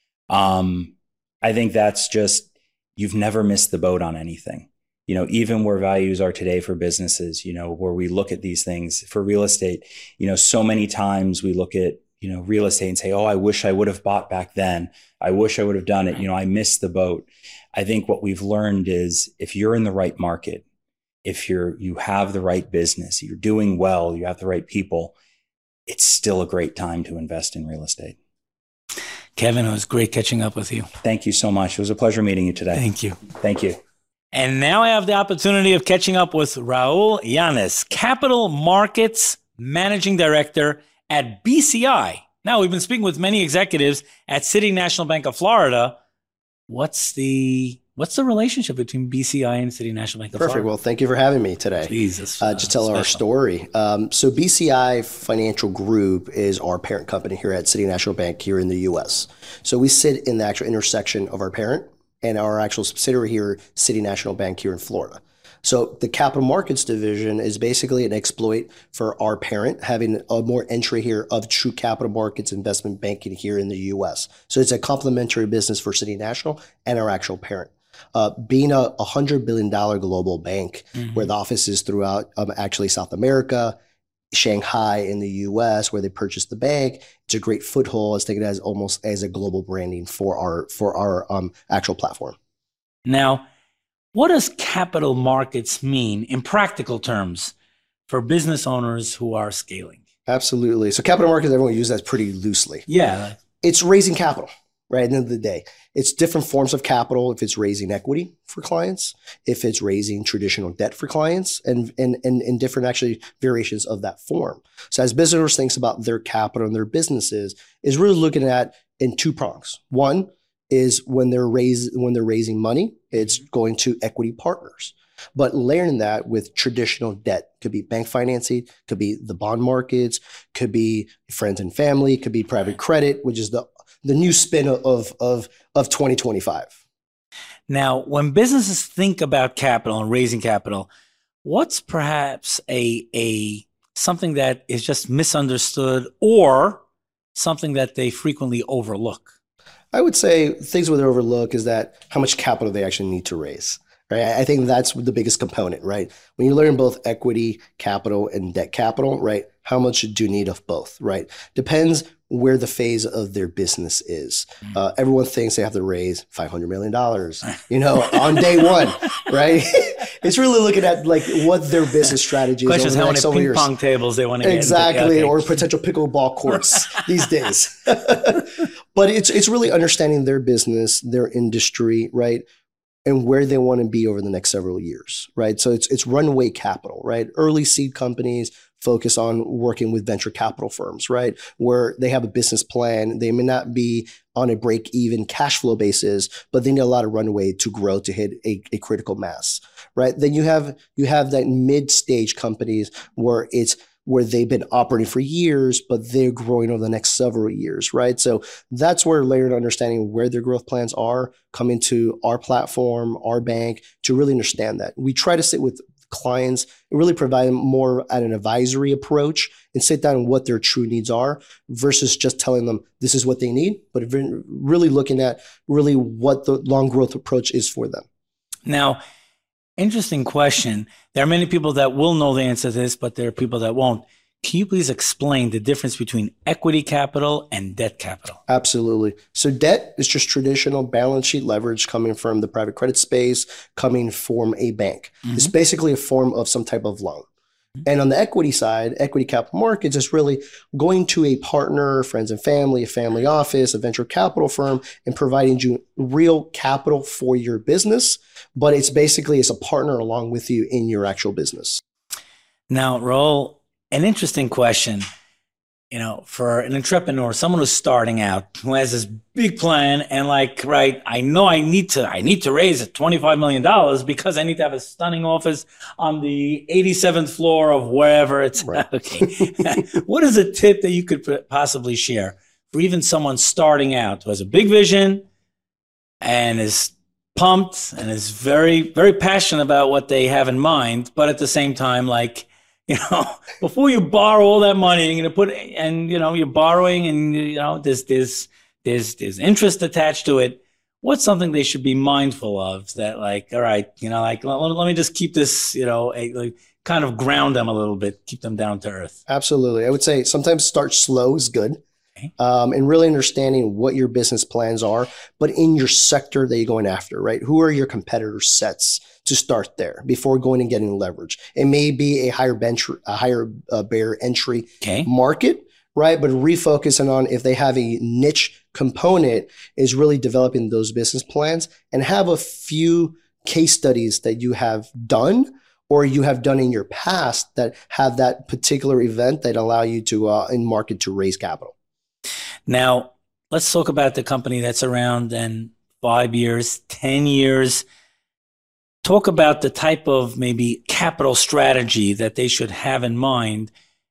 Um, I think that's just, you've never missed the boat on anything. You know, even where values are today for businesses, you know, where we look at these things for real estate, you know, so many times we look at, you know, real estate and say, oh, I wish I would have bought back then. I wish I would have done it. You know, I missed the boat. I think what we've learned is if you're in the right market, if you're, you have the right business, you're doing well, you have the right people, it's still a great time to invest in real estate. Kevin, it was great catching up with you. Thank you so much. It was a pleasure meeting you today. Thank you. Thank you. And now I have the opportunity of catching up with Raul Yanes, Capital Markets Managing Director at B C I. Now, we've been speaking with many executives at City National Bank of Florida. What's the what's the relationship between B C I and City National Bank of Perfect. Florida? Well, thank you for having me today. Jesus, Uh, just tell our story. Um, so B C I Financial Group is our parent company here at City National Bank here in the U S. So we sit in the actual intersection of our parent and our actual subsidiary here, City National Bank here in Florida. So the capital markets division is basically an exploit for our parent, having a more entry here of true capital markets investment banking here in the U S. So it's a complementary business for City National and our actual parent. Uh, being a one hundred billion dollars global bank Mm-hmm. where the office is throughout um, actually South America, Shanghai in the U S, where they purchased the bank, it's a great foothold. It's taken as almost as a global branding for our for our um, actual platform. Now, what does capital markets mean in practical terms for business owners who are scaling? Absolutely. So capital markets, everyone uses that pretty loosely. Yeah. It's raising capital, right? At the end of the day, it's different forms of capital. If it's raising equity for clients, if it's raising traditional debt for clients, and and and, and different actually variations of that form. So as business owners thinks about their capital and their businesses, is really looking at in two prongs. One is when they're raise when they're raising money, it's going to equity partners. But layering that with traditional debt, could be bank financing, could be the bond markets, could be friends and family, could be private credit, which is the the new spin of of of twenty twenty-five. Now, when businesses think about capital and raising capital, what's perhaps a a something that is just misunderstood or something that they frequently overlook? I would say things where they overlook is that how much capital they actually need to raise. Right? I think that's the biggest component, right? When you learn both equity capital and debt capital, right? How much do you need of both, right? Depends where the phase of their business is. Uh, everyone thinks they have to raise five hundred million dollars, you know, on day one, right? It's really looking at like what their business strategy is. Question is over how the many next several ping years. pong tables they want to get Exactly, into. Okay. or potential pickleball courts these days. But it's it's really understanding their business, their industry, right? And where they want to be over the next several years, right? So it's it's runway capital, right? Early seed companies focus on working with venture capital firms, right? Where they have a business plan. They may not be on a break-even cash flow basis, but they need a lot of runway to grow to hit a, a critical mass, right? Then you have you have that mid-stage companies where it's where they've been operating for years, but they're growing over the next several years, right? So that's where layered understanding where their growth plans are, coming to our platform, our bank, to really understand that. We try to sit with clients and really provide them more at an advisory approach and sit down on what their true needs are versus just telling them this is what they need, but really looking at really what the long growth approach is for them. Now, interesting question. There are many people that will know the answer to this, but there are people that won't. Can you please explain the difference between equity capital and debt capital? Absolutely. So debt is just traditional balance sheet leverage coming from the private credit space, coming from a bank. Mm-hmm. It's basically a form of some type of loan. And on the equity side, equity capital markets is really going to a partner, friends and family, a family office, a venture capital firm, and providing you real capital for your business. But it's basically it's a partner along with you in your actual business. Now, Raul, an interesting question. You know, for an entrepreneur, someone who's starting out, who has this big plan and like, right, I know I need to, I need to raise twenty-five million dollars because I need to have a stunning office on the eighty-seventh floor of wherever it's. Right. Okay. What is a tip that you could possibly share for even someone starting out who has a big vision and is pumped and is very, very passionate about what they have in mind, but at the same time, like, you know, before you borrow all that money, you're going to put, and, you know, you're borrowing and, you know, there's, there's, there's, there's interest attached to it. What's something they should be mindful of that, like, all right, you know, like, let, let me just keep this, you know, a, like, kind of ground them a little bit, keep them down to earth. Absolutely. I would say sometimes start slow is good. Okay. Um, and really understanding what your business plans are, but in your sector that you're going after, right? Who are your competitor sets to start there before going and getting leverage? It may be a higher bench, a higher uh, barrier entry okay. market, right? But refocusing on if they have a niche component is really developing those business plans and have a few case studies that you have done or you have done in your past that have that particular event that allow you to uh, in market to raise capital. Now, let's talk about the company that's around in five years, ten years. Talk about the type of maybe capital strategy that they should have in mind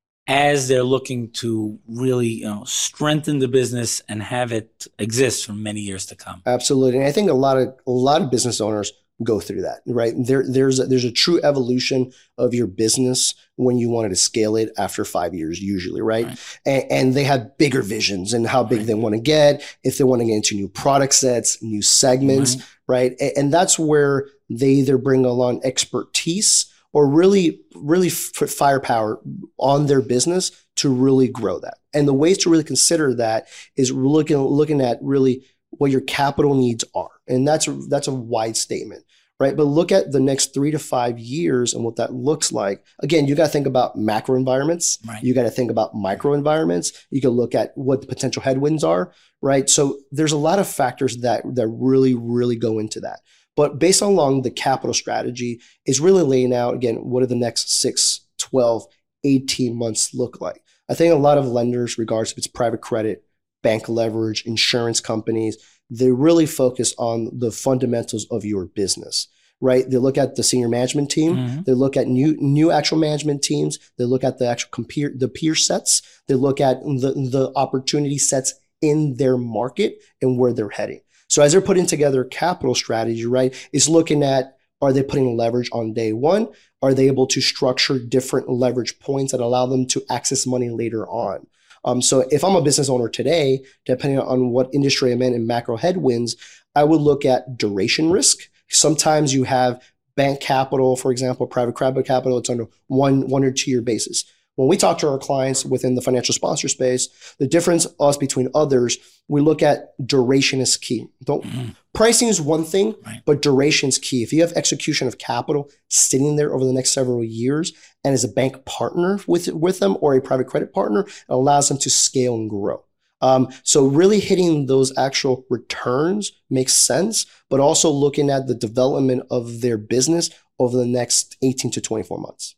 as they're looking to really, you know, strengthen the business and have it exist for many years to come. Absolutely. And I think a lot of a lot of business owners go through that, right? There, there's a, there's a true evolution of your business when you wanted to scale it after five years, usually, right? right. And, and they have bigger visions and how big right. they want to get, if they want to get into new product sets, new segments, right? right? And, and that's where they either bring along expertise or really, really put firepower on their business to really grow that. And the ways to really consider that is looking, looking at really what your capital needs are. And that's a, that's a wide statement, right? But look at the next three to five years and what that looks like. Again, you got to think about macro environments. Right. You got to think about micro environments. You can look at what the potential headwinds are, right? So there's a lot of factors that, that really, really go into that. But based on the capital strategy is really laying out, again, what do the next six, twelve, eighteen months look like? I think a lot of lenders, regardless if it's private credit, bank leverage, insurance companies, they really focus on the fundamentals of your business, right? They look at the senior management team. Mm-hmm. They look at new new actual management teams. They look at the actual compare, the peer sets. They look at the, the opportunity sets in their market and where they're heading. So as they're putting together a capital strategy, right, it's looking at, are they putting leverage on day one? Are they able to structure different leverage points that allow them to access money later on? Um, so if I'm a business owner today, depending on what industry I'm in and macro headwinds, I would look at duration risk. Sometimes you have bank capital, for example, private credit capital, it's on a one, one or two year basis. When we talk to our clients within the financial sponsor space, the difference us between others, we look at duration is key. Don't mm-hmm. Pricing is one thing, right. but duration is key. If you have execution of capital sitting there over the next several years and as a bank partner with, with them or a private credit partner, it allows them to scale and grow. Um, so really hitting those actual returns makes sense, but also looking at the development of their business over the next eighteen to twenty-four months.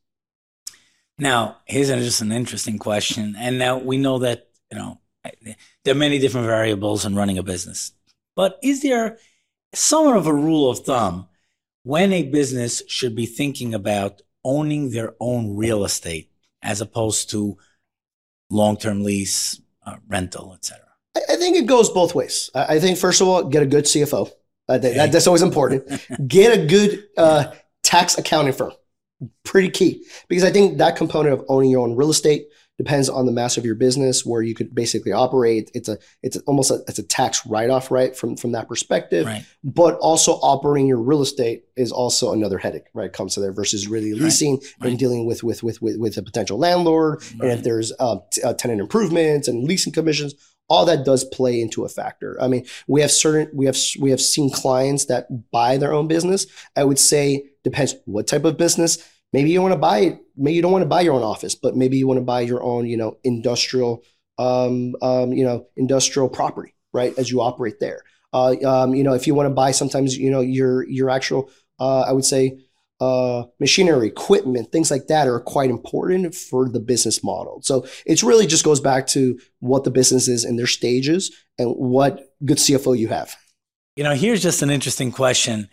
Now, here's just an interesting question. And now we know that, you know, there are many different variables in running a business. But is there somewhat of a rule of thumb when a business should be thinking about owning their own real estate as opposed to long-term lease, uh, rental, et cetera? I think it goes both ways. I think, first of all, get a good C F O. I think that, that's always important. Get a good uh, tax accounting firm. Pretty key, because I think that component of owning your own real estate depends on the mass of your business where you could basically operate. It's a, it's a, almost a, it's a tax write-off, right? From, from that perspective, right. But also operating your real estate is also another headache, right? Comes to there versus really leasing right. Right. and dealing with, with, with, with, with a potential landlord. Right. And if there's uh, t- uh, tenant improvements and leasing commissions, all that does play into a factor. I mean, we have certain, we have, we have seen clients that buy their own business. I would say depends what type of business. Maybe you want to buy, maybe you don't want to buy your own office, but maybe you want to buy your own, you know, industrial, um, um, you know, industrial property, right? As you operate there. Uh, um, you know, if you want to buy sometimes, you know, your, your actual, uh, I would say, uh, machinery, equipment, things like that are quite important for the business model. So it really just goes back to what the business is in their stages and what good C F O you have. You know, here's just an interesting question.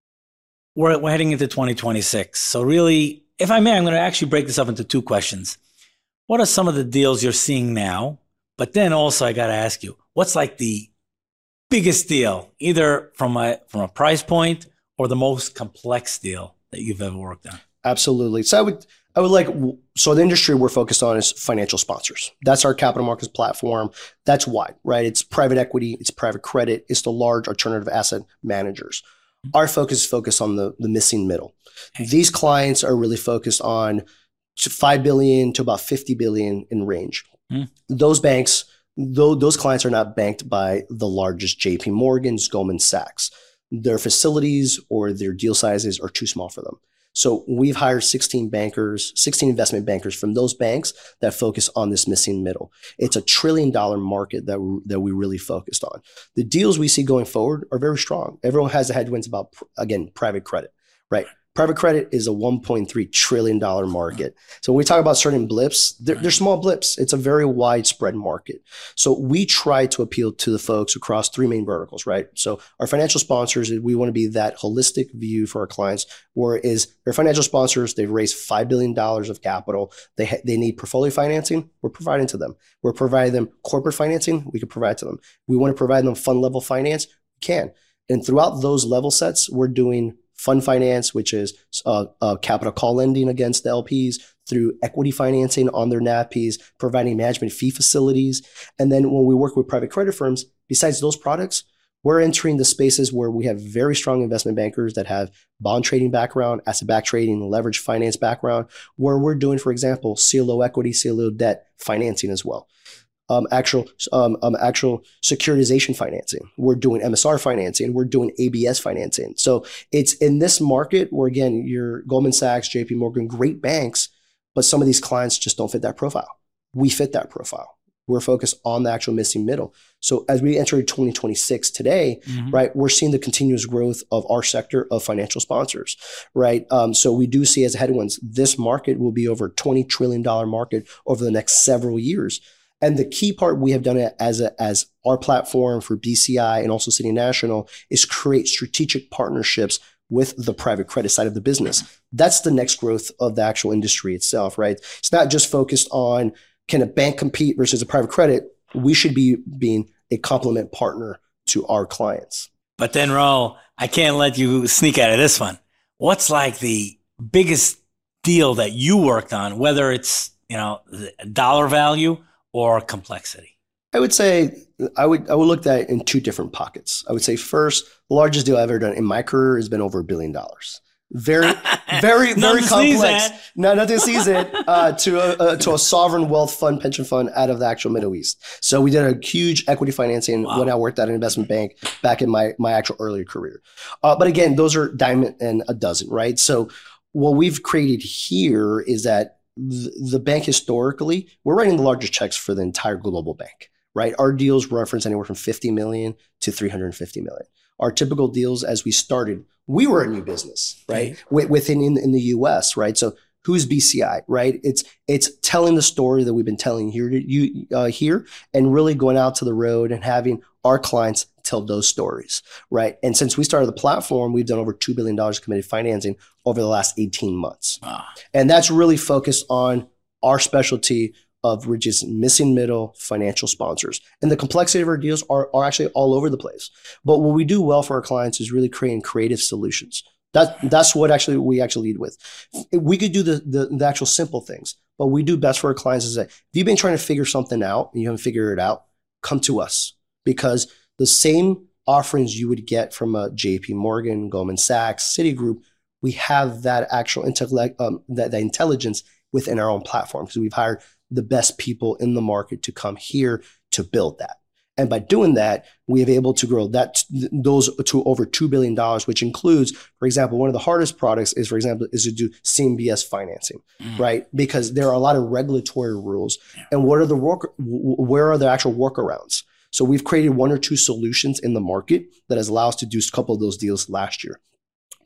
We're, we're heading into twenty twenty-six. So really, if I may, I'm going to actually break this up into two questions. What are some of the deals you're seeing now? But then also I got to ask you, what's like the biggest deal, either from a from a price point or the most complex deal that you've ever worked on? Absolutely. So I would I would like so the industry we're focused on is financial sponsors. That's our capital markets platform. That's wide, right? It's private equity, it's private credit, it's the large alternative asset managers. Our focus is focused on the, the missing middle. These clients are really focused on five billion to about fifty billion in range. Mm. Those banks, though those clients are not banked by the largest J P Morgans, Goldman Sachs. Their facilities or their deal sizes are too small for them. So we've hired sixteen bankers, sixteen investment bankers from those banks that focus on this missing middle. It's a trillion dollar market that we, that we really focused on. The deals we see going forward are very strong. Everyone has the headwinds about, again, private credit, right? Private credit is a one point three trillion dollars market. So when we talk about certain blips, they're, they're small blips. It's a very widespread market. So we try to appeal to the folks across three main verticals, right? So our financial sponsors, we want to be that holistic view for our clients, where is they're financial sponsors, they've raised five billion dollars of capital. They, ha- they need portfolio financing. We're providing to them. We're providing them corporate financing. We can provide to them. We want to provide them fund level finance. We can. And throughout those level sets, we're doing fund finance, which is uh, uh, capital call lending against the L Ps, through equity financing on their N A V Ps, providing management fee facilities. And then when we work with private credit firms, besides those products, we're entering the spaces where we have very strong investment bankers that have bond trading background, asset-backed trading, leverage finance background, where we're doing, for example, C L O equity, C L O debt financing as well. Um, actual um, um, actual securitization financing. We're doing M S R financing. We're doing A B S financing. So it's in this market where, again, your Goldman Sachs, J P Morgan, great banks, but some of these clients just don't fit that profile. We fit that profile. We're focused on the actual missing middle. So as we enter twenty twenty-six today, mm-hmm. right, we're seeing the continuous growth of our sector of financial sponsors, right? Um, so we do see as headwinds, this market will be over a twenty trillion dollars market over the next several years. And the key part we have done it as a, as our platform for B C I and also City National is create strategic partnerships with the private credit side of the business. That's the next growth of the actual industry itself, right? It's not just focused on can a bank compete versus a private credit. We should be being a complement partner to our clients. But then, Raul, I can't let you sneak out of this one. What's like the biggest deal that you worked on, whether it's, you know, dollar value or complexity? I would say I would I would look at it in two different pockets. I would say first, the largest deal I've ever done in my career has been over a billion dollars. Very, very, very complex. No, nothing sees it uh, to a, a to a sovereign wealth fund, pension fund out of the actual Middle East. So we did a huge equity financing wow. when I worked at an investment bank back in my my actual earlier career. Uh, but again, those are dime and a dozen, right? So what we've created here is that the bank historically, we're writing the largest checks for the entire global bank, right? Our deals reference anywhere from fifty million to three hundred fifty million. Our typical deals as we started, we were a new business, right? Okay. Within in, in the U S, right? So who's B C I, right? It's it's telling the story that we've been telling here to you uh, here, and really going out to the road and having our clients tell those stories, right? And since we started the platform, we've done over two billion dollars committed financing over the last eighteen months. Wow. And that's really focused on our specialty of which is missing middle financial sponsors. And the complexity of our deals are, are actually all over the place. But what we do well for our clients is really creating creative solutions. That, that's what actually we actually lead with. We could do the, the, the actual simple things, but we do best for our clients is that if you've been trying to figure something out and you haven't figured it out, come to us, because the same offerings you would get from a J P Morgan, Goldman Sachs, Citigroup, we have that actual intellect, um, that, that intelligence within our own platform, because we've hired the best people in the market to come here to build that. And by doing that, we have able to grow that those to over two billion dollars, which includes, for example, one of the hardest products is, for example, is to do C M B S financing, mm. right? Because there are a lot of regulatory rules. And what are the work, where are the actual workarounds? So we've created one or two solutions in the market that has allowed us to do a couple of those deals last year.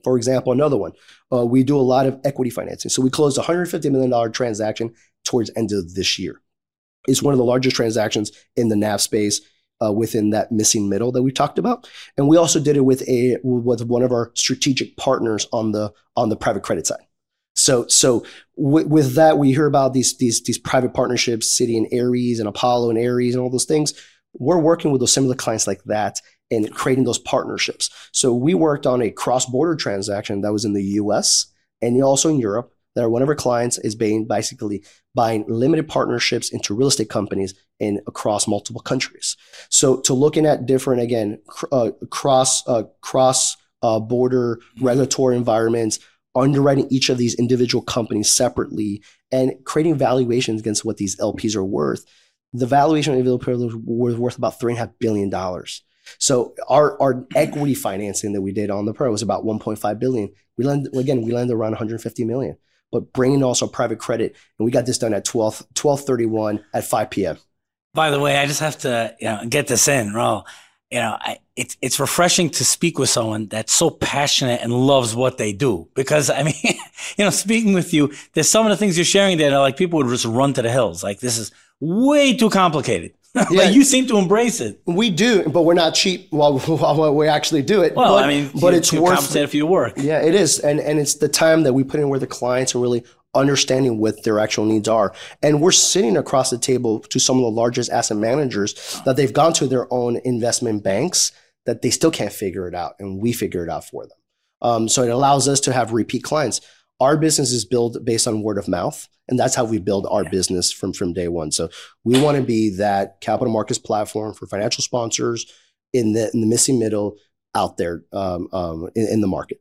For example, another one, uh, we do a lot of equity financing. So we closed a one hundred fifty million dollars transaction towards end of this year. It's one of the largest transactions in the N A V space uh, within that missing middle that we talked about. And we also did it with a with one of our strategic partners on the on the private credit side. So so w- with that, we hear about these these these private partnerships, Citi and Ares and Apollo and Ares and all those things. We're working with those similar clients like that and creating those partnerships. So we worked on a cross-border transaction that was in the U S and also in Europe. That one of our clients is being basically buying limited partnerships into real estate companies in across multiple countries. So to looking at different, again, cr- uh, cross uh, cross uh, border regulatory environments, underwriting each of these individual companies separately, and creating valuations against what these L Ps are worth. The valuation of individual L Ps was worth about three and a half billion dollars. So our our equity financing that we did on the pro was about one point five billion. We lend again, we lend around one hundred fifty million. But bringing also private credit, and we got this done at twelve thirty-one at five p.m. By the way, I just have to, you know, get this in, Raul. You know, I, it's it's refreshing to speak with someone that's so passionate and loves what they do. Because I mean, you know, speaking with you, there's some of the things you're sharing there that like people would just run to the hills. Like this is way too complicated. Yeah. But you seem to embrace it. We do, but we're not cheap while, while we actually do it. Well, but, I mean, but you, it's you worth compensated for your work. Yeah, it is, and and it's the time that we put in where the clients are really understanding what their actual needs are, and we're sitting across the table to some of the largest asset managers that they've gone to their own investment banks that they still can't figure it out, and we figure it out for them. Um, so it allows us to have repeat clients. Our business is built based on word of mouth, and that's how we build our yeah. business from, from day one. So we want to be that capital markets platform for financial sponsors in the in the missing middle out there um, um, in, in the market.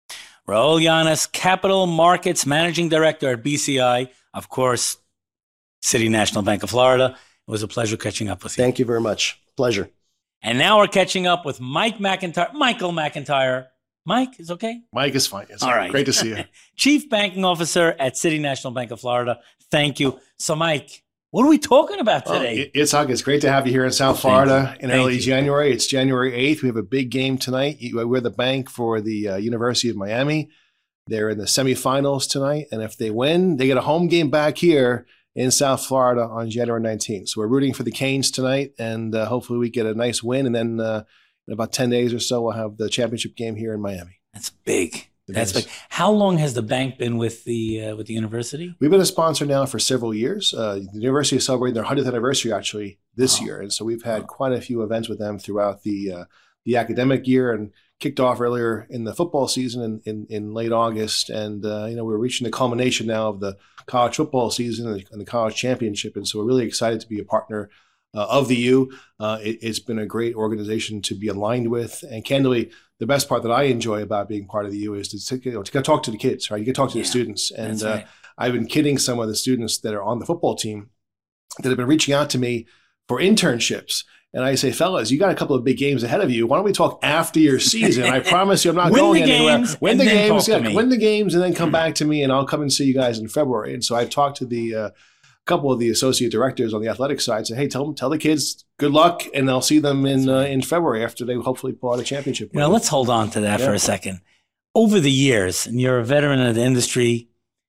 Raul Llanes, Capital Markets Managing Director at B C I, of course, City National Bank of Florida. It was a pleasure catching up with you. Thank you very much. Pleasure. And now we're catching up with Mike McIntyre, Michael McIntyre. Mike, is okay? Mike is fine. It's all right. Great to see you. Chief Banking Officer at City National Bank of Florida. Thank you. So, Mike, what are we talking about today? Well, Itzhak, it's great to have you here in South Florida in Thank early you. January. It's January eighth. We have a big game tonight. We're the bank for the uh, University of Miami. They're in the semifinals tonight. And if they win, they get a home game back here in South Florida on January nineteenth. So we're rooting for the Canes tonight, and uh, hopefully we get a nice win. And then uh, in about ten days or so, we'll have the championship game here in Miami. That's big. It That's is. big. How long has the bank been with the uh, with the university? We've been a sponsor now for several years. Uh, the university is celebrating their one hundredth anniversary actually this Wow. year, and so we've had Wow. quite a few events with them throughout the uh, the academic year, and kicked off earlier in the football season in, in, in late August. And uh, you know we're reaching the culmination now of the college football season and the, and the college championship, and so we're really excited to be a partner uh, of the U. Uh, it, it's been a great organization to be aligned with, and candidly, the best part that I enjoy about being part of the U is to, you know, to get to talk to the kids, right? You get to talk to Yeah, the students. And that's uh, right. I've been kidding some of the students that are on the football team that have been reaching out to me for internships. And I say, fellas, you got a couple of big games ahead of you. Why don't we talk after your season? I promise you I'm not Win going the anywhere. games Win and the then games, talk to yeah, me. win the games, and then come back to me, and I'll come and see you guys in February. And so I've talked to the uh, couple of the associate directors on the athletic side. Say, hey, tell them, tell the kids good luck, and I'll see them in uh, in February after they hopefully pull out a championship. You know, let's hold on to that Yeah. for a second. Over the years, and you're a veteran of the industry,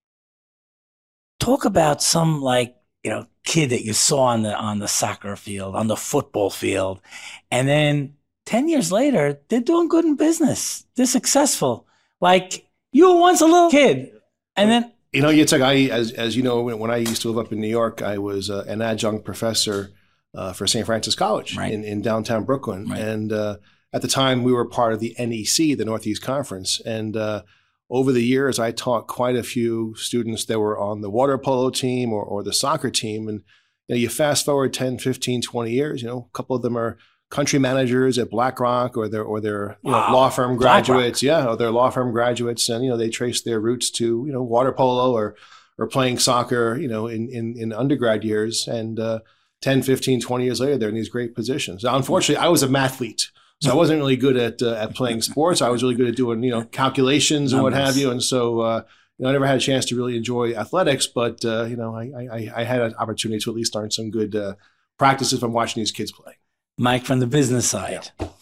talk about some like, you know, kid that you saw on the on the soccer field, on the football field, and then ten years later, they're doing good in business. They're successful. Like you were once a little kid, and then You know, Yitzhak, I, as, as you know, when, when I used to live up in New York, I was uh, an adjunct professor uh, for Saint Francis College Right. in, in downtown Brooklyn. Right. And uh, at the time, we were part of the N E C, the Northeast Conference. And uh, over the years, I taught quite a few students that were on the water polo team or, or the soccer team. And you know, you fast forward ten, fifteen, twenty years, you know, a couple of them are country managers at BlackRock, or they're or they're you know, Wow. law firm BlackRock. graduates, yeah, or they're law firm graduates, and you know they trace their roots to you know water polo or or playing soccer, you know, in in, in undergrad years, and uh, ten, fifteen, twenty years later, they're in these great positions. Now, unfortunately, I was a mathlete, so I wasn't really good at uh, at playing sports. I was really good at doing you know calculations and what Numbers. have you, and so. Uh, You know, I never had a chance to really enjoy athletics, but uh, you know, I, I, I had an opportunity to at least learn some good uh, practices from watching these kids play. Mike, from the business side,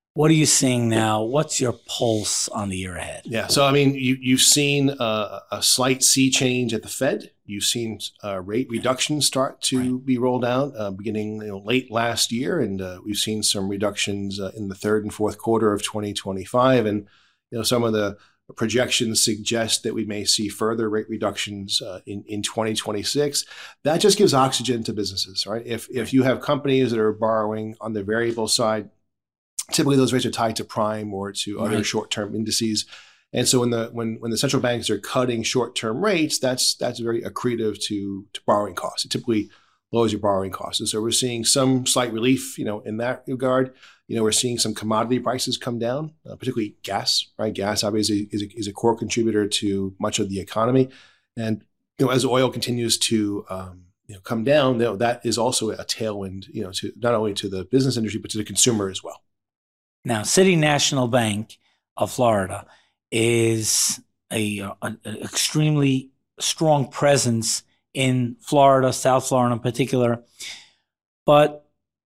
What are you seeing now? What's your pulse on the year ahead? Yeah. So, I mean, you, you've seen uh, a slight sea change at the Fed. You've seen uh, rate reductions start to right. be rolled out uh, beginning you know, late last year. And uh, we've seen some reductions uh, in the third and fourth quarter of twenty twenty-five. And, you know, some of the projections suggest that we may see further rate reductions uh, in, in twenty twenty-six. That just gives oxygen to businesses, right? If, if you have companies that are borrowing on the variable side, typically those rates are tied to prime or to other right. short-term indices. And so when the when when the central banks are cutting short-term rates, that's that's very accretive to, to borrowing costs. It typically lowers your borrowing costs. And so we're seeing some slight relief, you know, in that regard. You know, we're seeing some commodity prices come down, uh, particularly gas, right? Gas obviously is a, is a core contributor to much of the economy. And, you know, as oil continues to um, you know, come down, you know, that is also a tailwind, you know, to not only to the business industry, but to the consumer as well. Now, City National Bank of Florida is a, a, an extremely strong presence in Florida, South Florida in particular. But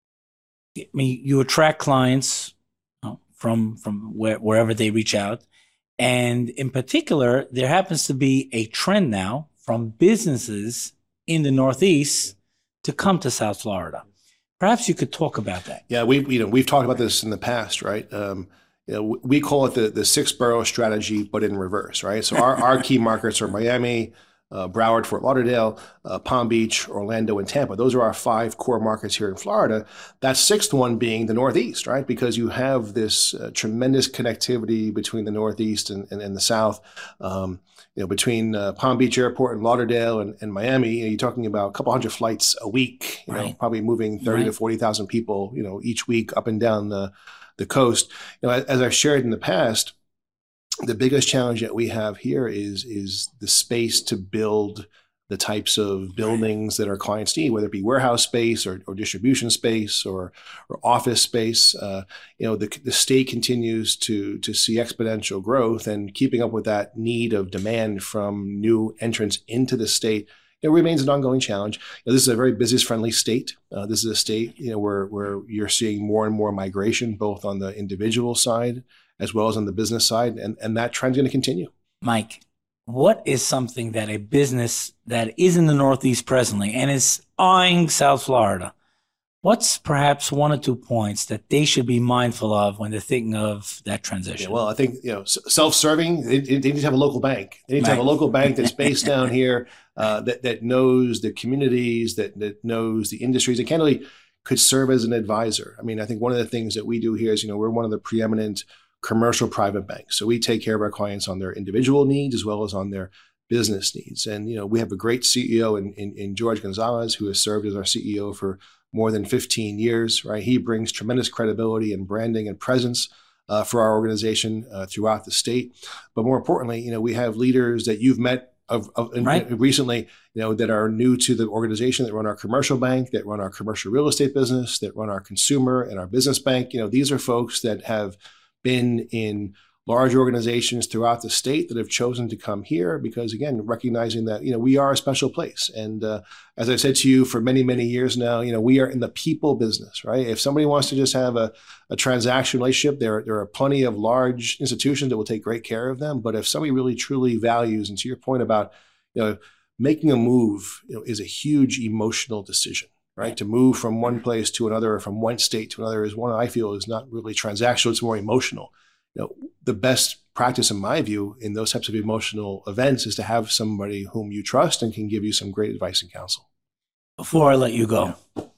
I mean, you attract clients you know, from from where, wherever they reach out, and in particular, there happens to be a trend now from businesses in the Northeast to come to South Florida. Perhaps you could talk about that. Yeah, we you know we've talked about this in the past, right? Um, you know, we call it the the six borough strategy, but in reverse, right? So our our key markets are Miami, Uh, Broward, Fort Lauderdale, uh, Palm Beach, Orlando, and Tampa. Those are our five core markets here in Florida. That sixth one being the Northeast, right? Because you have this uh, tremendous connectivity between the Northeast and, and, and the South. Um, you know, between uh, Palm Beach Airport and Lauderdale and, and Miami, you know, you're talking about a couple hundred flights a week. You right. know, probably moving thirty right. to forty thousand people, you know, each week up and down the the coast. You know, as I've shared in the past, the biggest challenge that we have here is is the space to build the types of buildings that our clients need, whether it be warehouse space or, or distribution space or, or office space. Uh, you know, the, the state continues to to see exponential growth, and keeping up with that need of demand from new entrants into the state, it remains an ongoing challenge. You know, this is a very business-friendly state. Uh, this is a state, you know, where where you're seeing more and more migration, both on the individual side as well as on the business side, and, and that trend's going to continue. Mike, what is something that a business that is in the Northeast presently and is eyeing South Florida, what's perhaps one or two points that they should be mindful of when they're thinking of that transition? Yeah, well, I think, you know, self-serving, they, they need to have a local bank. They need to have a local bank that's based down here, uh, that, that knows the communities, that, that knows the industries, and candidly could serve as an advisor. I mean, I think one of the things that we do here is, you know, we're one of the preeminent commercial private banks. So we take care of our clients on their individual needs as well as on their business needs. And, you know, we have a great C E O in, in, in George Gonzalez, who has served as our C E O for more than fifteen years, right? He brings tremendous credibility and branding and presence uh, for our organization uh, throughout the state. But more importantly, you know, we have leaders that you've met of, of right. in, recently, you know, that are new to the organization, that run our commercial bank, that run our commercial real estate business, that run our consumer and our business bank. You know, these are folks that have been in large organizations throughout the state that have chosen to come here because, again, recognizing that, you know, we are a special place. And uh, as I've said to you for many, many years now, you know, we are in the people business, right? If somebody wants to just have a, a transaction relationship, there, there are plenty of large institutions that will take great care of them. But if somebody really, truly values, and to your point about, you know, making a move, you know, is a huge emotional decision. Right. To move from one place to another or from one state to another is one I feel is not really transactional. It's more emotional. You know, the best practice, in my view, in those types of emotional events is to have somebody whom you trust and can give you some great advice and counsel. Before I let you go,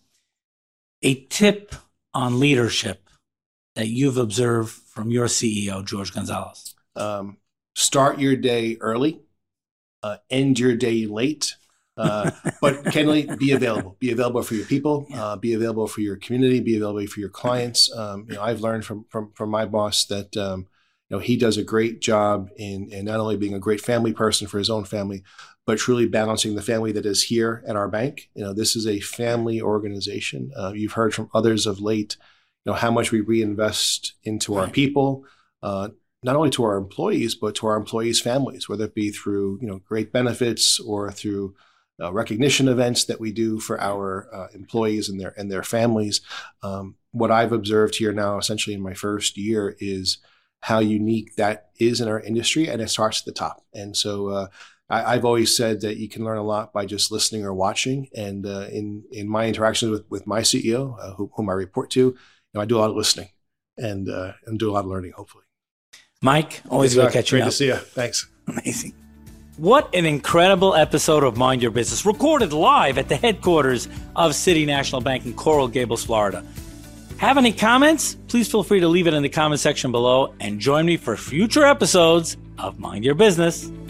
a tip on leadership that you've observed from your C E O, George Gonzalez. Um, start your day early, uh, end your day late. uh, but candidly, be available. Be available for your people. Uh, be available for your community. Be available for your clients. Um, you know, I've learned from from from my boss that um, you know he does a great job in in not only being a great family person for his own family, but truly balancing the family that is here at our bank. You know, this is a family organization. Uh, you've heard from others of late, you know, how much we reinvest into our people. Uh, not only to our employees, but to our employees' families, whether it be through, you know, great benefits or through Uh, recognition events that we do for our uh, employees and their and their families. Um, what I've observed here now, essentially in my first year, is how unique that is in our industry, and it starts at the top. And so uh, I, I've always said that you can learn a lot by just listening or watching. And uh, in in my interactions with, with my C E O, uh, who, whom I report to, you know, I do a lot of listening and uh, and do a lot of learning, hopefully. Mike, always good catching up. Great to see you. Thanks. Amazing. What an incredible episode of Mind Your Business, recorded live at the headquarters of City National Bank in Coral Gables, Florida. Have any comments? Please feel free to leave it in the comment section below and join me for future episodes of Mind Your Business.